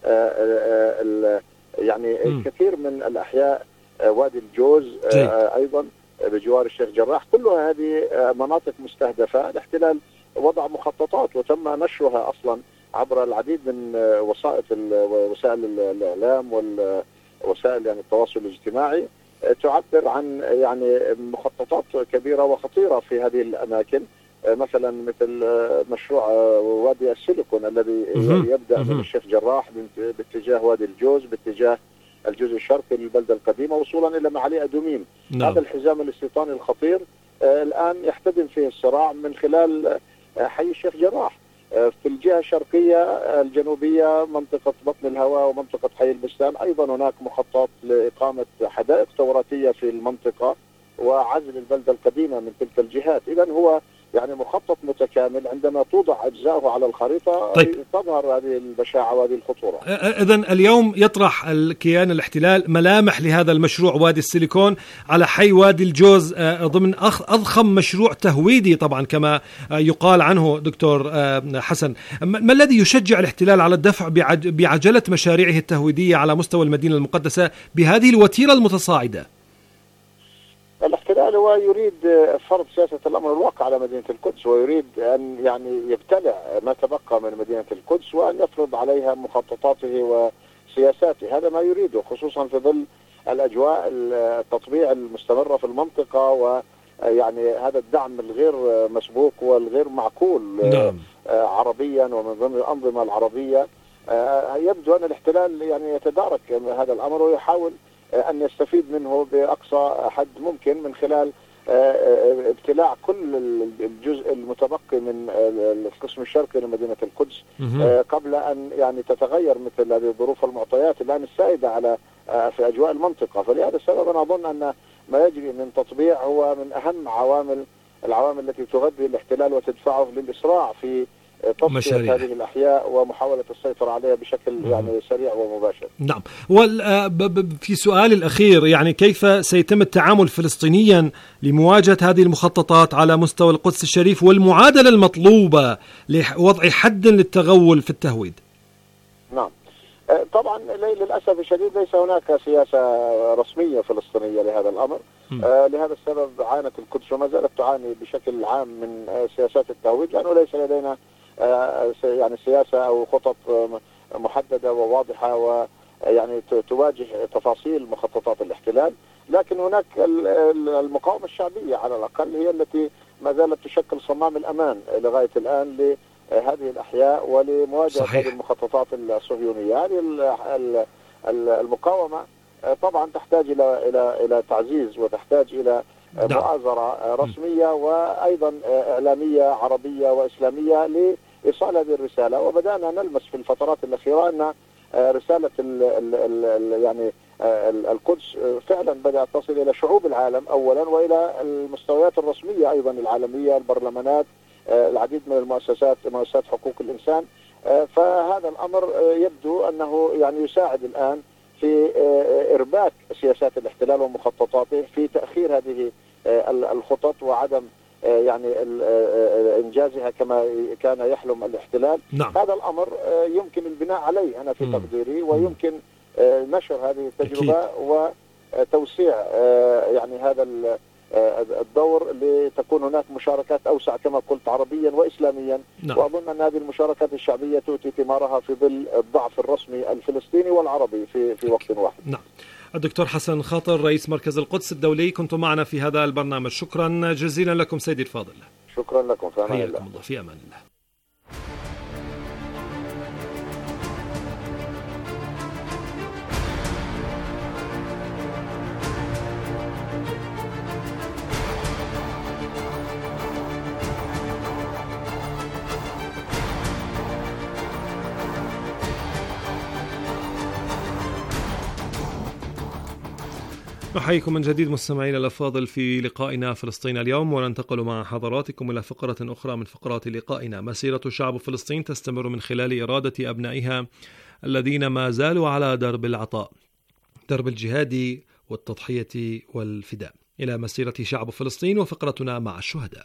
يعني كثير من الأحياء، وادي الجوز أيضا بجوار الشيخ جراح، كلها هذه مناطق مستهدفة. الاحتلال وضع مخططات وتم نشرها أصلا عبر العديد من وسائل الإعلام والوسائل يعني التواصل الاجتماعي، تعبر عن يعني مخططات كبيرة وخطيرة في هذه الأماكن، مثلا مثل مشروع وادي السيليكون الذي يبدأ من الشيخ جراح باتجاه وادي الجوز، باتجاه الجزء الشرقي للبلدة القديمة، وصولا إلى معالي أدوميم. هذا الحزام الاستيطاني الخطير الآن يحتدم فيه الصراع من خلال حي الشيخ جراح. في الجهة الشرقية الجنوبية منطقة بطن الهوى ومنطقة حي البستان أيضا هناك مخطط لإقامة حدائق توراتية في المنطقة وعزل البلدة القديمة من تلك الجهات. إذن هو يعني مخطط متكامل، عندما توضع أجزاؤه على الخريطة تظهر هذه البشاعة وهذه الخطورة. إذن اليوم يطرح الكيان الاحتلال ملامح لهذا المشروع وادي السيليكون على حي وادي الجوز ضمن أضخم مشروع تهويدي طبعا كما يقال عنه دكتور حسن. ما الذي يشجع الاحتلال على الدفع بعجلة مشاريعه التهويدية على مستوى المدينة المقدسة بهذه الوتيرة المتصاعدة؟ الاحتلال هو يريد فرض سياسة الأمر الواقع على مدينة القدس، ويريد أن يعني يبتلع ما تبقى من مدينة القدس وأن يفرض عليها مخططاته وسياساته. هذا ما يريده، خصوصا في ظل الأجواء التطبيع المستمرة في المنطقة، ويعني هذا الدعم الغير مسبوق والغير معقول عربيا ومن ضمن الأنظمة العربية. يبدو أن الاحتلال يعني يتدارك هذا الأمر ويحاول أن يستفيد منه بأقصى حد ممكن من خلال ابتلاع كل الجزء المتبقي من القسم الشرقي لمدينة القدس قبل أن يعني تتغير مثل هذه الظروف والمعطيات الآن السائدة على في أجواء المنطقة. فلهذا السبب أنا أظن أن ما يجري من تطبيع هو من أهم العوامل التي تغذي الاحتلال وتدفعه للإسراع في تصفية هذه الأحياء ومحاولة السيطرة عليها بشكل يعني سريع ومباشر. نعم. في سؤال الأخير، يعني كيف سيتم التعامل فلسطينيا لمواجهة هذه المخططات على مستوى القدس الشريف والمعادلة المطلوبة لوضع حد للتغول في التهويد؟ نعم طبعا للأسف الشديد ليس هناك سياسة رسمية فلسطينية لهذا الأمر. لهذا السبب عانت القدس وما زالت تعاني بشكل عام من سياسات التهويد، لأنه ليس لدينا يعني سياسة أو خطط محددة وواضحة ويعني تواجه تفاصيل مخططات الاحتلال. لكن هناك المقاومة الشعبية على الأقل هي التي ما زالت تشكل صمام الأمان لغاية الآن لهذه الأحياء ولمواجهة هذه المخططات الصهيونية. هذه المقاومة طبعا تحتاج إلى تعزيز وتحتاج إلى مؤازرة رسمية وأيضا إعلامية عربية وإسلامية لإيصال هذه الرسالة. وبدأنا نلمس في الفترات الأخيرة أن رسالة يعني القدس فعلا بدأت تصل إلى شعوب العالم أولا، وإلى المستويات الرسمية أيضا العالمية، البرلمانات، العديد من مؤسسات حقوق الإنسان. فهذا الأمر يبدو أنه يعني يساعد الآن في إرباك سياسات الاحتلال ومخططاته، في تأخير هذه الخطط وعدم يعني إنجازها كما كان يحلم الاحتلال. نعم. هذا الأمر يمكن البناء عليه أنا في تقديري، ويمكن نشر هذه التجربة أكيد. وتوسيع يعني هذا الدور لتكون هناك مشاركات أوسع كما قلت عربيا وإسلاميا. نعم. وأظن أن هذه المشاركات الشعبية تؤتي ثمارها في ظل الضعف الرسمي الفلسطيني والعربي في وقت واحد. نعم. الدكتور حسن خاطر رئيس مركز القدس الدولي، كنتم معنا في هذا البرنامج. شكرا جزيلا لكم سيدي الفاضل. شكرا لكم، في أمان الله. في أمان الله. نحييكم من جديد مستمعينا الأفاضل في لقائنا فلسطين اليوم، وننتقل مع حضراتكم إلى فقرة أخرى من فقرات لقائنا. مسيرة شعب فلسطين تستمر من خلال إرادة أبنائها الذين ما زالوا على درب العطاء، درب الجهاد والتضحية والفداء، إلى مسيرة شعب فلسطين وفقرتنا مع الشهداء.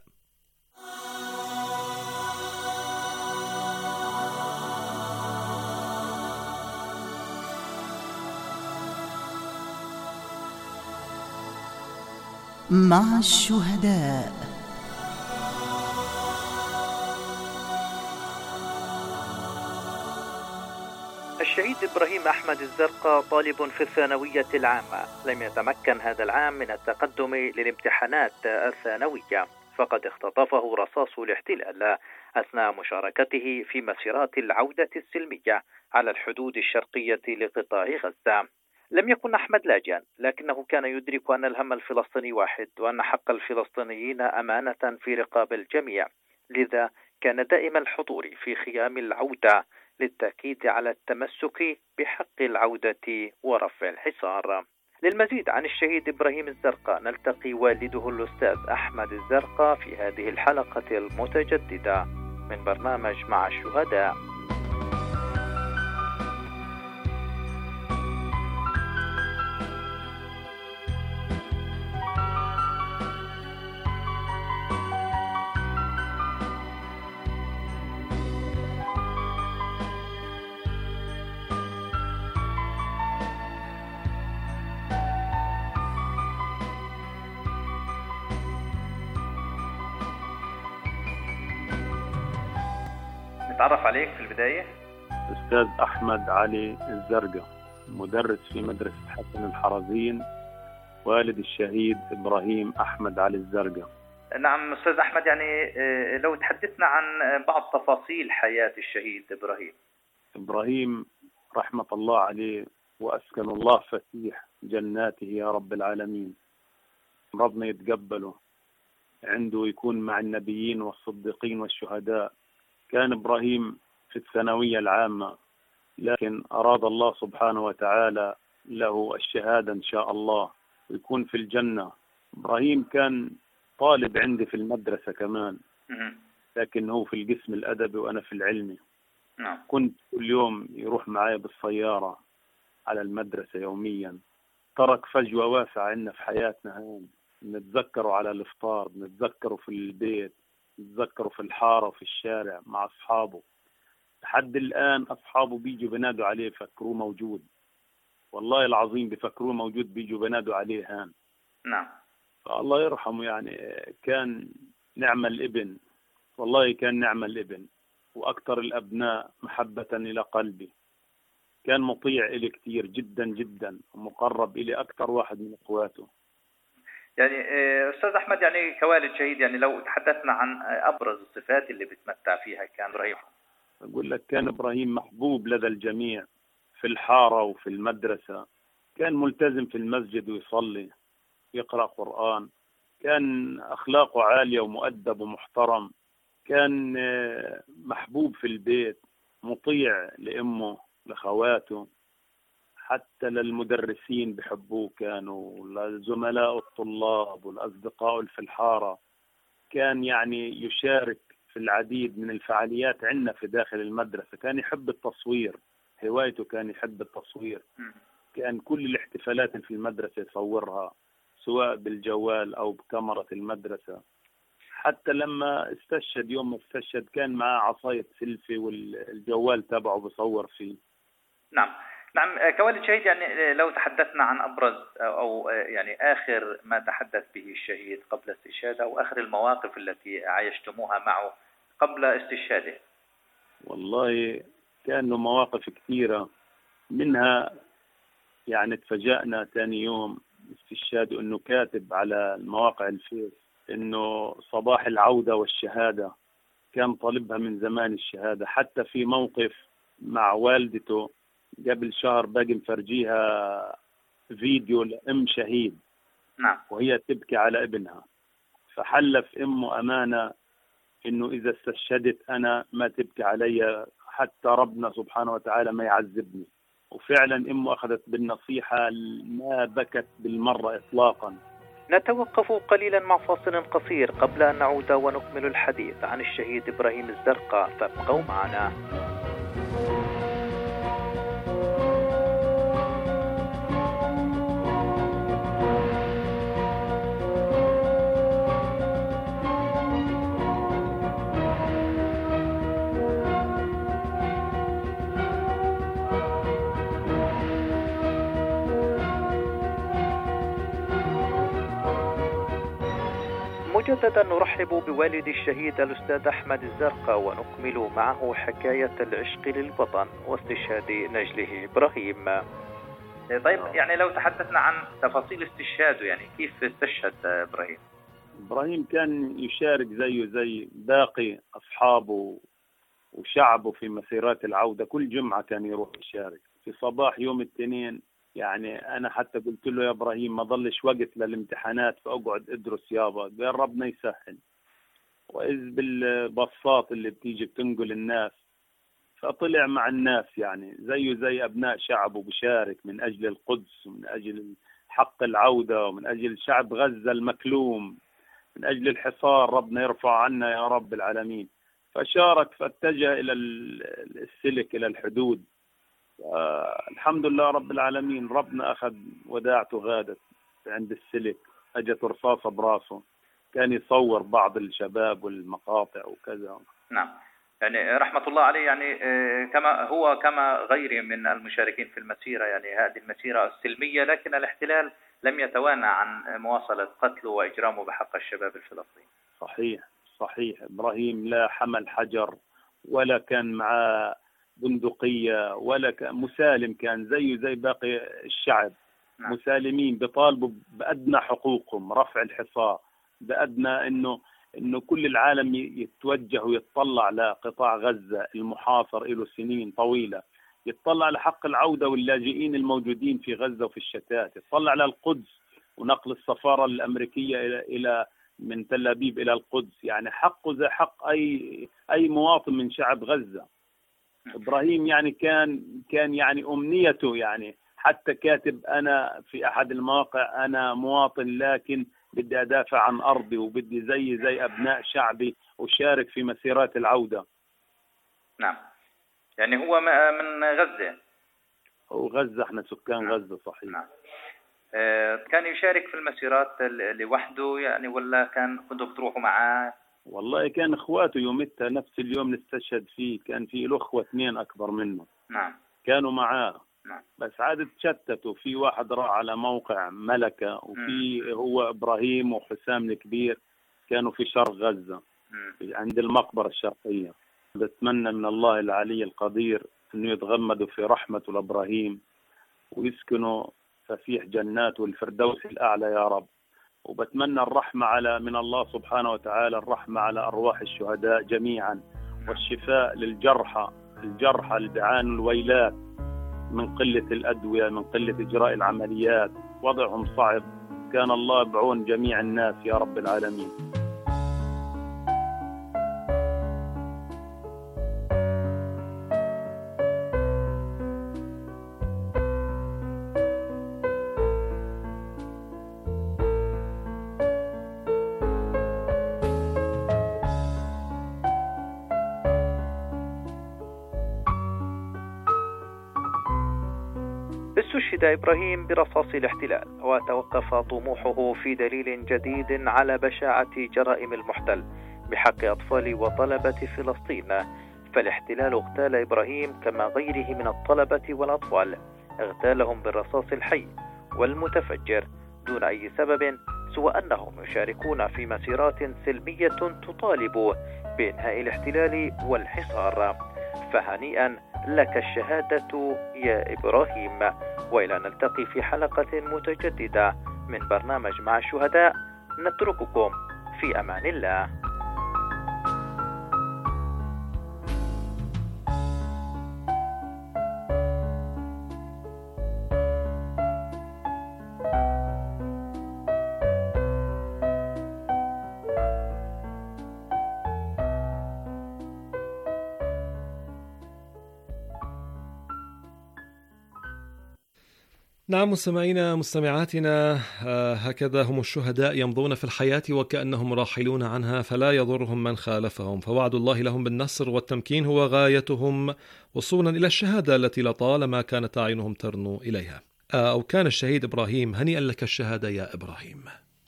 مع الشهداء. الشهيد إبراهيم أحمد الزرقاء طالب في الثانوية العامة، لم يتمكن هذا العام من التقدم للامتحانات الثانوية، فقد اختطفه رصاص الاحتلال أثناء مشاركته في مسيرات العودة السلمية على الحدود الشرقية لقطاع غزة. لم يكن أحمد لاجئا، لكنه كان يدرك أن الهم الفلسطيني واحد، وأن حق الفلسطينيين أمانة في رقاب الجميع، لذا كان دائم الحضور في خيام العودة للتأكيد على التمسك بحق العودة ورفع الحصار. للمزيد عن الشهيد إبراهيم الزرقاء نلتقي والده الأستاذ أحمد الزرقاء في هذه الحلقة المتجددة من برنامج مع الشهداء. نتعرف عليك في البداية. أستاذ أحمد علي الزرقاء، مدرس في مدرسة حسن الحرزين، والد الشهيد إبراهيم أحمد علي الزرقاء. نعم أستاذ أحمد، يعني لو تحدثنا عن بعض تفاصيل حياة الشهيد إبراهيم رحمة الله عليه، وأسكن الله فسيح جناته يا رب العالمين. ربنا يتقبله، عنده يكون مع النبيين والصديقين والشهداء. كان إبراهيم في الثانوية العامة، لكن أراد الله سبحانه وتعالى له الشهادة إن شاء الله ويكون في الجنة. إبراهيم كان طالب عندي في المدرسة كمان، لكن هو في القسم الأدبي وأنا في العلمي. كنت كل يوم يروح معي بالسيارة على المدرسة يوميا. ترك فجوة واسعة عندنا في حياتنا هون، نتذكره على الإفطار، نتذكره في البيت، نتذكره في الحارة وفي الشارع مع أصحابه. لحد الآن أصحابه بيجوا بنادوا عليه فكروه موجود، والله العظيم بفكروه موجود، بيجوا بنادوا عليه هان. نعم. فالله يرحمه، يعني كان نعم الابن، والله كان نعم الابن، وأكثر الأبناء محبة إلى قلبي. كان مطيع إلي كتير جدا جدا، ومقرب إلي أكثر واحد من أخواته. يعني أستاذ أحمد، يعني كوالد شهيد، يعني لو تحدثنا عن أبرز الصفات اللي بتمتع فيها كان إبراهيم. أقول لك كان إبراهيم محبوب لدى الجميع في الحارة وفي المدرسة. كان ملتزم في المسجد ويصلي، يقرأ قرآن، كان أخلاقه عالية ومؤدب ومحترم، كان محبوب في البيت، مطيع لأمه لخواته، حتى للمدرسين بحبوه كانوا، لزملاء الطلاب والأصدقاء في الحارة. كان يعني يشارك في العديد من الفعاليات عندنا في داخل المدرسة. كان يحب التصوير، هوايته كان يحب التصوير. كان كل الاحتفالات في المدرسة يصورها سواء بالجوال أو بكاميرا المدرسة. حتى لما استشهد، يوم استشهد كان معه عصاية سيلفي والجوال تبعه بصور فيه. نعم كوالد شهيد، يعني لو تحدثنا عن أبرز أو يعني آخر ما تحدث به الشهيد قبل استشهاده أو آخر المواقف التي عايشتموها معه قبل استشهاده. والله كان له مواقف كثيرة، منها يعني تفاجأنا ثاني يوم استشهاده انه كاتب على المواقع الفيس انه صباح العودة والشهادة. كان طالبها من زمان الشهادة، حتى في موقف مع والدته قبل شهر باقي مفرجيها فيديو لأم شهيد وهي تبكي على ابنها، فحلف امه امانة انه اذا استشهدت انا ما تبكي علي حتى ربنا سبحانه وتعالى ما يعذبني. وفعلا امه اخذت بالنصيحة، ما بكت بالمرة اطلاقا. نتوقف قليلا مع فاصل قصير قبل ان نعود ونكمل الحديث عن الشهيد ابراهيم الزرقاء، فابقوا معنا. مجددا نرحب بوالد الشهيد الأستاذ أحمد الزرقاء ونكمل معه حكاية العشق للوطن واستشهاد نجله إبراهيم. طيب يعني لو تحدثنا عن تفاصيل استشهاده، يعني كيف استشهد إبراهيم؟ إبراهيم كان يشارك زي باقي أصحابه وشعبه في مسيرات العودة. كل جمعة كان يروح يشارك في صباح يوم الاثنين. يعني أنا حتى قلت له يا إبراهيم ما ضلش وقت للامتحانات فأقعد أدرس يابا، قال ربنا يسهل. وإذ بالبصات اللي بتيجي بتنقل الناس، فطلع مع الناس يعني زي أبناء شعبه، بشارك من أجل القدس ومن أجل حق العودة ومن أجل شعب غزة المكلوم، من أجل الحصار ربنا يرفع عنا يا رب العالمين. فشارك، فاتجه إلى السلك، إلى الحدود. الحمد لله رب العالمين، ربنا أخذ وداعته، غادت عند السلك، أجت رصاصة براسه. كان يصور بعض الشباب والمقاطع وكذا. نعم، يعني رحمة الله عليه، يعني كما غيره من المشاركين في المسيرة، يعني هذه المسيرة السلمية، لكن الاحتلال لم يتوانى عن مواصلة قتله وإجرامه بحق الشباب الفلسطيني. صحيح. إبراهيم لا حمل حجر ولا كان معاه بندقية ولا مسالم، كان زي باقي الشعب. مسالمين، بيطالبوا بأدنى حقوقهم، رفع الحصار، بأدنى إنه كل العالم يتوجه ويتطلع لقطاع غزة المحاصر له سنين طويلة، يتطلع لحق العودة واللاجئين الموجودين في غزة وفي الشتات، يتطلع للقدس ونقل السفارة الأمريكية إلى من تل أبيب إلى القدس. يعني حقه زي حق أي مواطن من شعب غزة. إبراهيم يعني كان يعني أمنيته، يعني حتى كاتب أنا في أحد المواقع أنا مواطن لكن بدي أدافع عن أرضي وبدي زي أبناء شعبي وشارك في مسيرات العودة. نعم، يعني هو من غزة. هو غزة، احنا سكان غزة. صحيح. نعم. كان يشارك في المسيرات لوحده يعني، ولا كنتوا بتروحوا معاه؟ والله كان اخواته يومتها نفس اليوم نستشهد فيه، كان في له اخوة 2 اكبر منه. نعم. كانوا معاه. نعم. بس عاد تشتتوا، في واحد راح على موقع ملكة، وفي هو ابراهيم وحسام الكبير كانوا في شرق غزة عند المقبرة الشرقية. بتمنى من الله العلي القدير انه يتغمدوا في رحمته لابراهيم ويسكنوا فسيح جناته الفردوس الاعلى يا رب. وبتمنى الرحمة من الله سبحانه وتعالى، الرحمة على أرواح الشهداء جميعا، والشفاء للجرحى اللي بيعانوا الويلات من قلة الأدوية، من قلة إجراء العمليات، وضعهم صعب. كان الله بعون جميع الناس يا رب العالمين. استشهد إبراهيم برصاص الاحتلال، وتوقف طموحه في دليل جديد على بشاعة جرائم المحتل بحق أطفال وطلبة فلسطين. فالاحتلال اغتال إبراهيم كما غيره من الطلبة والأطفال، اغتالهم بالرصاص الحي والمتفجر دون أي سبب سوى أنهم يشاركون في مسيرات سلمية تطالب بإنهاء الاحتلال والحصار. فهنيئا لك الشهادة يا إبراهيم، وإلى نلتقي في حلقة متجددة من برنامج مع الشهداء، نترككم في أمان الله. نعم مستمعينا مستمعاتنا، هكذا هم الشهداء يمضون في الحياة وكأنهم راحلون عنها، فلا يضرهم من خالفهم، فوعد الله لهم بالنصر والتمكين هو غايتهم وصولا إلى الشهادة التي لطالما كانت أعينهم ترنو إليها. أو كان الشهيد إبراهيم، هنيئا لك الشهادة يا إبراهيم.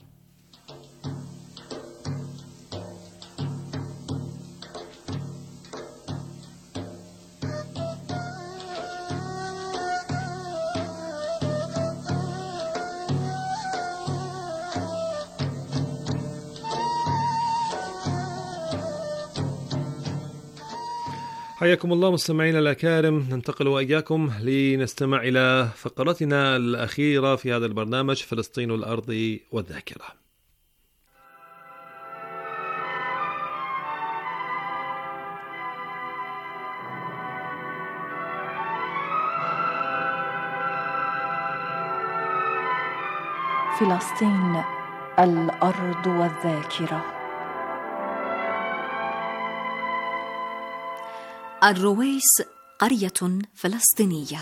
حياكم الله مستمعينا الأكارم، ننتقل وإياكم لنستمع إلى فقرتنا الأخيرة في هذا البرنامج، فلسطين الأرض والذاكرة. فلسطين الأرض والذاكرة. الرويس قرية فلسطينية.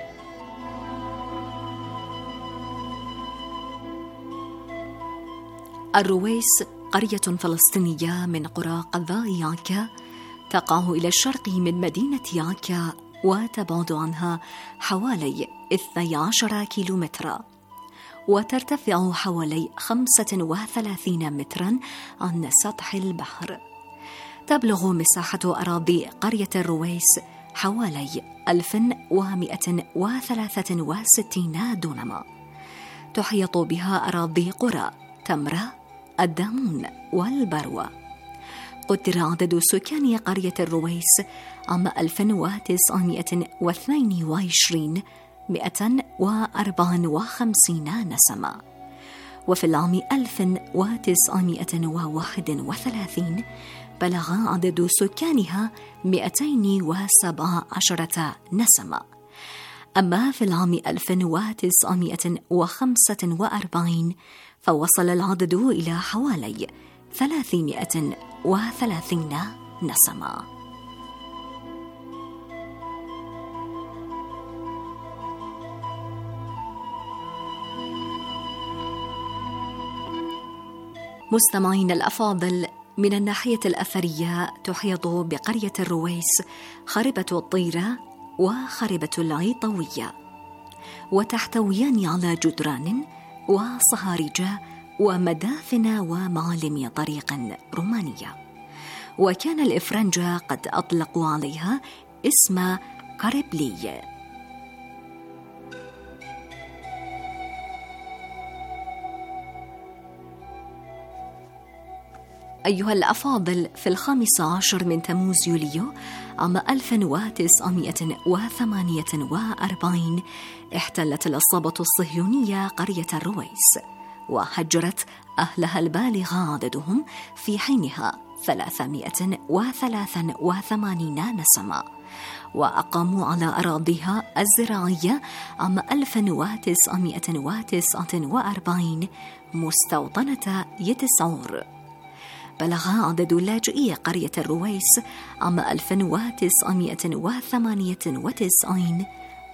الرويس قرية فلسطينية من قرى قضاء يعكا، تقع إلى الشرق من مدينة يعكا وتبعد عنها حوالي 12 كيلومترا، وترتفع حوالي 35 مترا عن سطح البحر. تبلغ مساحة أراضي قرية الرويس حوالي 1163 دونما. تحيط بها أراضي قرى تمرة، الدامون والبروة. قدر عدد سكان قرية الرويس عام 1922 154 نسمة، وفي العام 1931 بلغ عدد سكانها 217 نسمة. أما في العام 1945 فوصل العدد إلى حوالي 330 نسمة. مستمعين الأفاضل، من الناحية الأثرية تحيط بقرية الرويس خربة الطيرة وخربة العيطوية، وتحتويان على جدران وصهاريج ومدافن ومعالم طريق رومانية. وكان الإفرنج قد أطلقوا عليها اسم كاريبلي. أيها الأفاضل، في 15 من تموز يوليو عام 1948 احتلت العصابة الصهيونية قرية الرويس، وهجرت أهلها البالغ عددهم في حينها 383 نسمة، وأقاموا على أراضيها الزراعية عام 1949 مستوطنة يتسعور. بلغ عدد لاجئي قرية الرويس عام 1998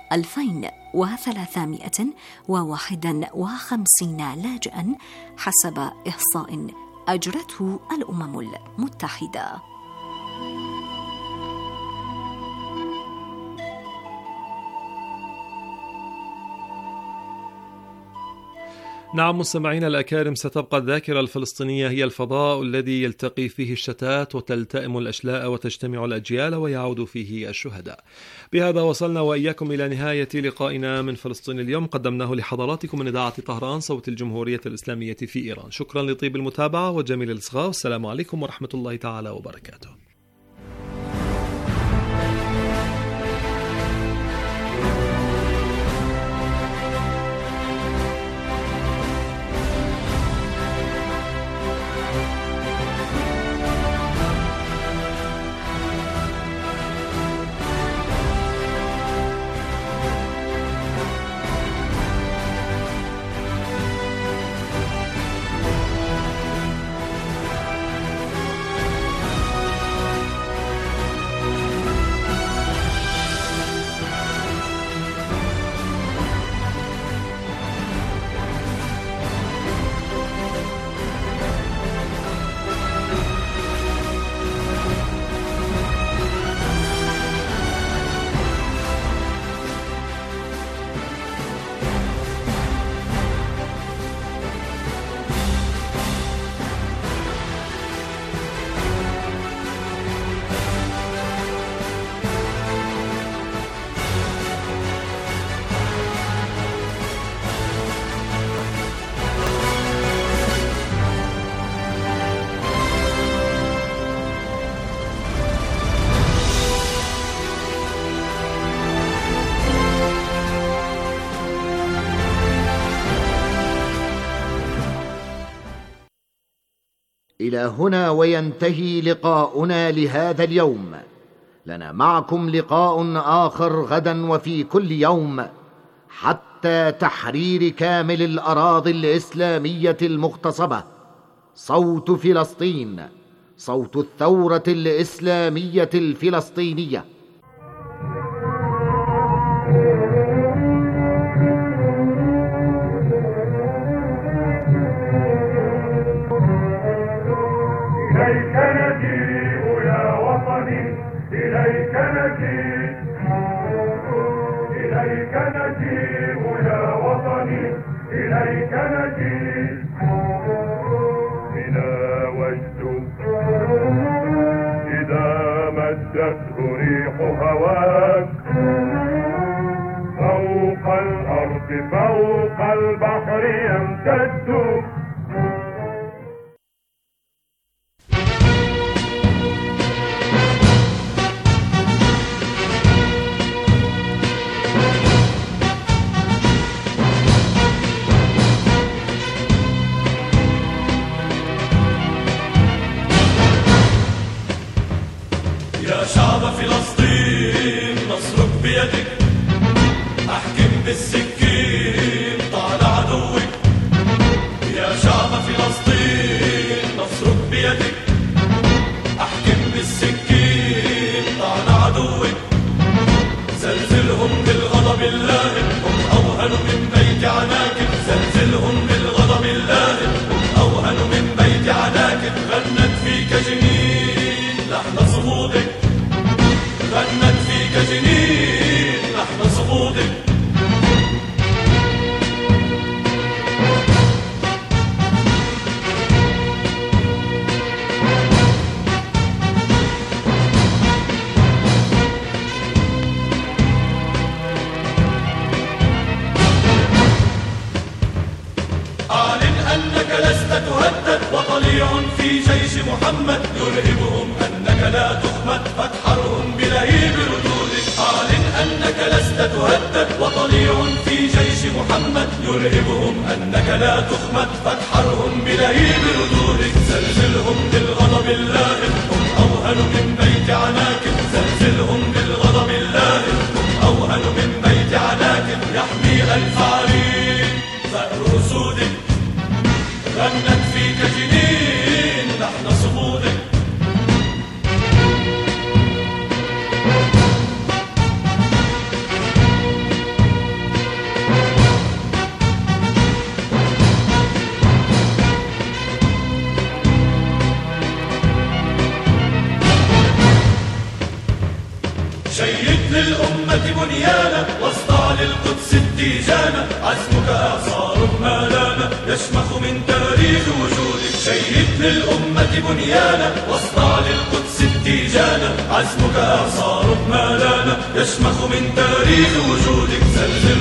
2351 لاجئا حسب إحصاء أجرته الأمم المتحدة. نعم مستمعينا الأكارم، ستبقى الذاكرة الفلسطينية هي الفضاء الذي يلتقي فيه الشتات وتلتئم الأشلاء وتجتمع الأجيال ويعود فيه الشهداء. بهذا وصلنا وإياكم إلى نهاية لقائنا من فلسطين اليوم، قدمناه لحضراتكم من إذاعة طهران صوت الجمهورية الإسلامية في إيران. شكرا لطيب المتابعة وجميل الإصغاء، والسلام عليكم ورحمة الله تعالى وبركاته. إلى هنا وينتهي لقاؤنا لهذا اليوم. لنا معكم لقاء آخر غدا وفي كل يوم حتى تحرير كامل الأراضي الإسلامية المغتصبة. صوت فلسطين، صوت الثورة الإسلامية الفلسطينية. إليك نجيء يا وطني، إليك نجيء، إليك نجيء يا وطني، إليك نجيء. بنا وجد إذا مدته ريح هواك فوق الأرض فوق البحر يمتد. يا شعب فلسطين نصرك بيدك، أحكم بالسكين طال عدوك. يا شعب فلسطين نصرك بيدك، أحكم بالسكين طال عدوك. زلزلهم بالغضب اللائم، هم أوهن من بيت عناكب. زلزلهم بالغضب اللائم، هم أوهن من بيت عناكب. غنت فيك جنين لحن صمودك، غنت فيك جنين لحن صمودك. أعلن أنك لست تهدد، وطليع في جيش محمد يرهبهم أنك لا تخمد، فتحرهم بلهيب ردودك. أعلن أنك لست تهدد، وطليع في جيش محمد يرهبهم أنك لا تخمد، فتحرهم بلهيب ردودك. زلزلهم بالغضب اللائم، هم أوهن من بيت عناكب. زلزلهم بالغضب اللائم، الفعالين ثأر أسودك غنت فيك جنين لحن صمودك. شيد للأمة بنيانا واصدع للقدس التيجانا، عزمك إعصار ما لانا يشمخ من تاريخ وجودك. شيد للأمة بنيانا واصدع للقدس التيجانا، عزمك إعصار ما لانا يشمخ من تاريخ وجودك. زلزل